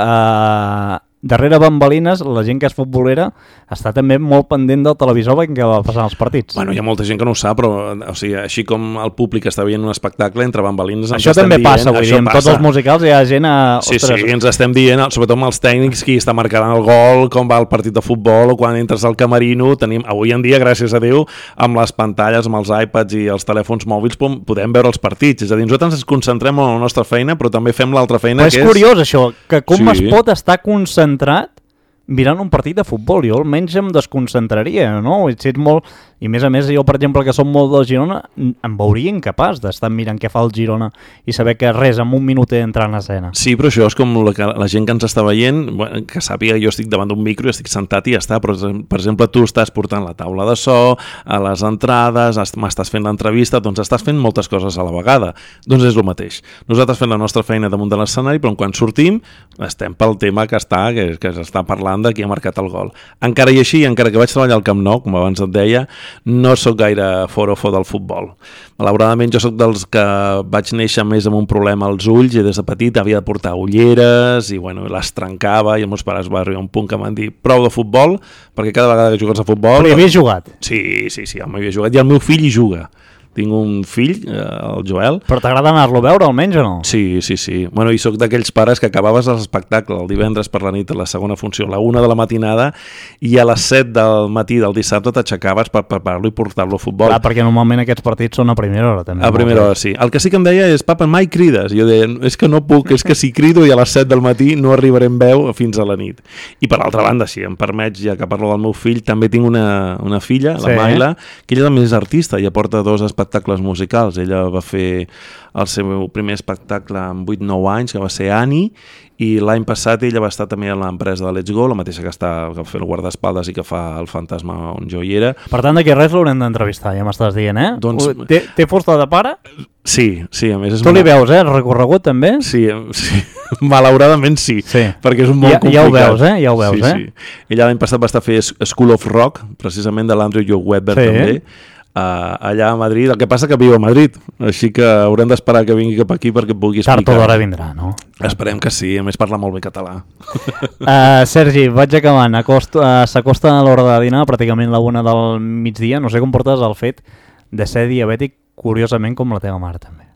esclar, darrere bambalines, la gent que és futbolera està també molt pendent del televisor que va passant els partits. Bueno, hi ha molta gent que no ho sap, però o sigui, així com el públic està veient un espectacle entre bambalines... Això també passa, vull dir, en tots els musicals hi ha gent a... Sí, ens estem dient, sobretot amb els tècnics, qui està marcant el gol, com va el partit de futbol, o quan entres al camerino, tenim, avui en dia, gràcies a Déu, amb les pantalles, amb els iPads i els telèfons mòbils, podem veure els partits. És a dir, nosaltres ens concentrem en la nostra feina, però també fem l'altra feina, que és... curiós, això, que com es pot estar concentrat mirant un partit de futbol. Jo almenys em desconcentraria, no? Si ets molt... I a més, jo, per exemple, que som molt del Girona, em veuria incapaç d'estar mirant què fa el Girona i saber que res, en un minut entra en escena. Sí, però això és com la gent que ens està veient, que sàpiga que jo estic davant d'un micro i estic sentat i ja està, però, per exemple, tu estàs portant la taula de so, a les entrades, m'estàs fent l'entrevista, doncs estàs fent moltes coses a la vegada. Doncs és el mateix. Nosaltres fem la nostra feina damunt de l'escenari, però quan sortim estem pel tema que s'està parlant de qui ha marcat el gol. Encara i així, encara que vaig treballar al Camp Nou, com abans et deia, no sóc gaire forofo del futbol. Malauradament jo sóc dels que vaig néixer més amb un problema als ulls i des de petit havia de portar ulleres i bueno, les trencava i els meus pares va arribar a un punt que m'han dit prou de futbol, perquè cada vegada que jugues a futbol... Però hi havies jugat? Sí, m'havia jugat i el meu fill hi juga. Tinc un fill, el Joel. Però t'agrada anar-lo a veure almenys o no? Sí. Bueno, i sóc d'aquells pares que acabaves l'espectacle el divendres per la nit a la segona funció, a la 1 de la matinada, i a les 7 del matí del dissabte t'aixecaves per preparar-lo i portar-lo a futbol. Clar, perquè normalment aquests partits són a primera hora també. A primera hora, sí. El que sí que em deia és, papa, mai crides. I jo deia, és que no puc, és que si crido i a les 7 del matí no arribaré en veu fins a la nit. I per altra banda, si em permets, ja que parlo del meu fill, també tinc una filla, la Maila, que ella també és artista i aporta 2 espectacles musicals. Ella va fer el seu primer espectacle amb 8-9 anys, que va ser Annie, i l'any passat ella va estar també a l'empresa de Let's Go, la mateixa que fa el guardaespaldes i que fa el Fantasma on jo hi era. Per tant, d'aquí res l'haurem d'entrevistar, ja m'estàs dient, eh? Doncs... Té fusta de pare? Sí, a més... Tu li veus, el recorregut també? Sí. Malauradament sí, perquè és un molt complicat. Ja ho veus, Sí. Ella l'any passat va estar a fer School of Rock, precisament de l'Andrew Lloyd Webber també, allà a Madrid. El que passa que viu a Madrid, així que haurem d'esperar que vingui cap aquí perquè pugui explicar. Tard o d'hora vindrà, no? Esperem que sí, a més parla molt bé català. Sergi, vaig acabant. S'acosta a l'hora de dinar, pràcticament la 1 del migdia. No sé com portes el fet de ser diabètic, curiosament, com la teva mare també.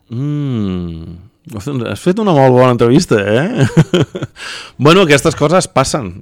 Has fet una molt bona entrevista, eh? Bueno, aquestes coses passen.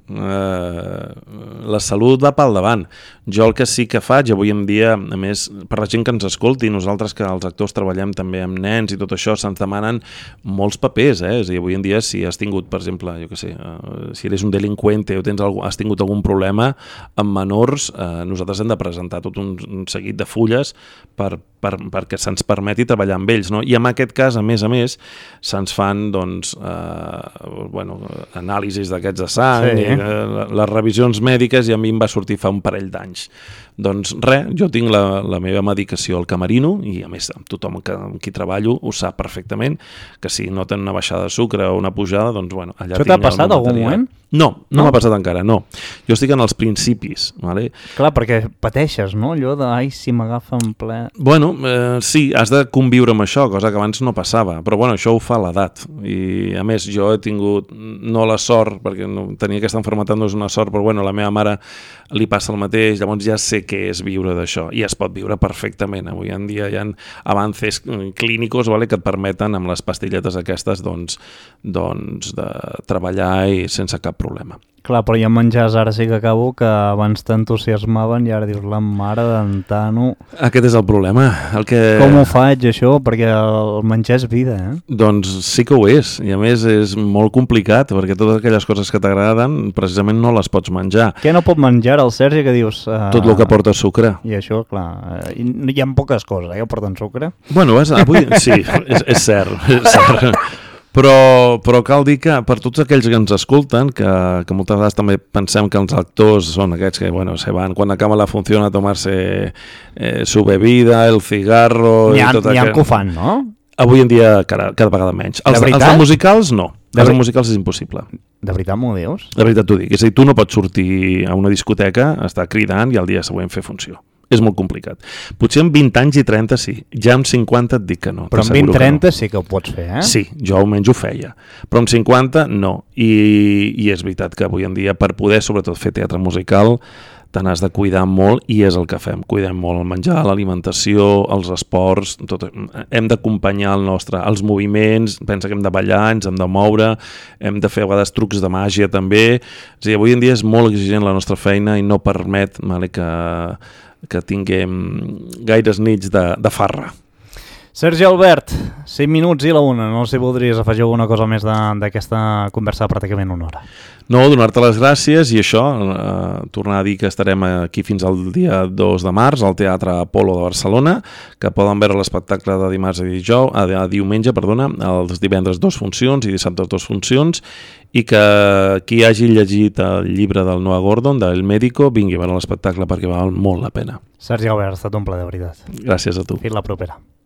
La salut va pel davant. Jo el que sí que faig avui en dia, a més, per la gent que ens escolti, nosaltres que els actors treballem també amb nens i tot això, se'ns demanen molts papers, eh? És a dir, avui en dia si has tingut, per exemple, jo què sé, si eres un delinqüente o has tingut algun problema amb menors, nosaltres hem de presentar tot un seguit de fulles perquè se'ns permeti treballar amb ells, no? I en aquest cas, a més, se'ns fan doncs, anàlisis d'aquests de sang, les revisions mèdiques, i a mi em va sortir fa un parell d'anys. Doncs res, jo tinc la meva medicació al camerino i a més tothom amb qui treballo ho sap perfectament, que si noten una baixada de sucre o una pujada, doncs bueno, allà tinc el meu material. Això t'ha passat algun moment? No m'ha passat encara, no. Jo estic en els principis, vale? Clar, perquè pateixes, no? Allò de, ai, si m'agafa en ple... Bueno, sí, has de conviure amb això, cosa que abans no passava, però bueno, això ho fa l'edat. I a més, jo he tingut, no la sort, perquè no, tenir aquesta malaltia no és una sort, però bueno, la meva mare li passa el mateix, llavors ja sé què és viure d'això i es pot viure perfectament. Avui en dia hi ha avances clínicos, vale, que et permeten amb les pastilletes aquestes doncs, de treballar i sense cap problema. Clar, però hi ha menjars, ara sí que acabo, que abans t'entusiasmaven i ara dius la mare d'en Tano. Aquest és el problema. Com ho faig, això? Perquè el menjar és vida, eh? Doncs sí que ho és, i a més és molt complicat, perquè totes aquelles coses que t'agraden precisament no les pots menjar. Què no pot menjar el Sergi, que dius? Tot el que porta sucre. I això, clar, hi ha poques coses, que porten sucre. Bueno, avui sí, és cert, és cert. Però cal dir que per tots aquells que ens escolten, que moltes vegades també pensem que els actors són aquests que, bueno, se van quan acaba la funció a tomar-se su bebida, el cigarro... N'hi ha que ho fan, no? Avui en dia cada vegada menys. Els musicals no. Els musicals és impossible. De veritat m'ho dius? De veritat t'ho dic. És a dir, tu no pots sortir a una discoteca, estar cridant i al dia següent fer funció. És molt complicat. Potser amb 20 anys i 30 sí. Ja amb 50 et dic que no. Però amb 20-30 sí que ho pots fer, eh? Sí, jo almenys ho feia. Però amb 50 no. I és veritat que avui en dia per poder sobretot fer teatre musical te n'has de cuidar molt i és el que fem. Cuidem molt el menjar, l'alimentació, els esports, tot. Hem d'acompanyar els moviments, pensa que hem de ballar, ens hem de moure, hem de fer a vegades trucs de màgia també. És a dir, avui en dia és molt exigent la nostra feina i no permet que tinguem gaires nits de farra. Sergi Albert, 5 minuts i la 1. No sé si voldries afegir alguna cosa més d'aquesta conversa de pràcticament una hora. No, donar-te les gràcies i això, tornar a dir que estarem aquí fins al dia 2 de març al Teatre Apolo de Barcelona, que poden veure l'espectacle de dimarts a diumenge, els divendres 2 funcions i dissabtes 2 funcions, i que qui hagi llegit el llibre del Noah Gordon, d'El Médico, vingui a veure l'espectacle perquè val molt la pena. Sergi Albert, ha estat un plaer, de veritat. Gràcies a tu. Fins la propera.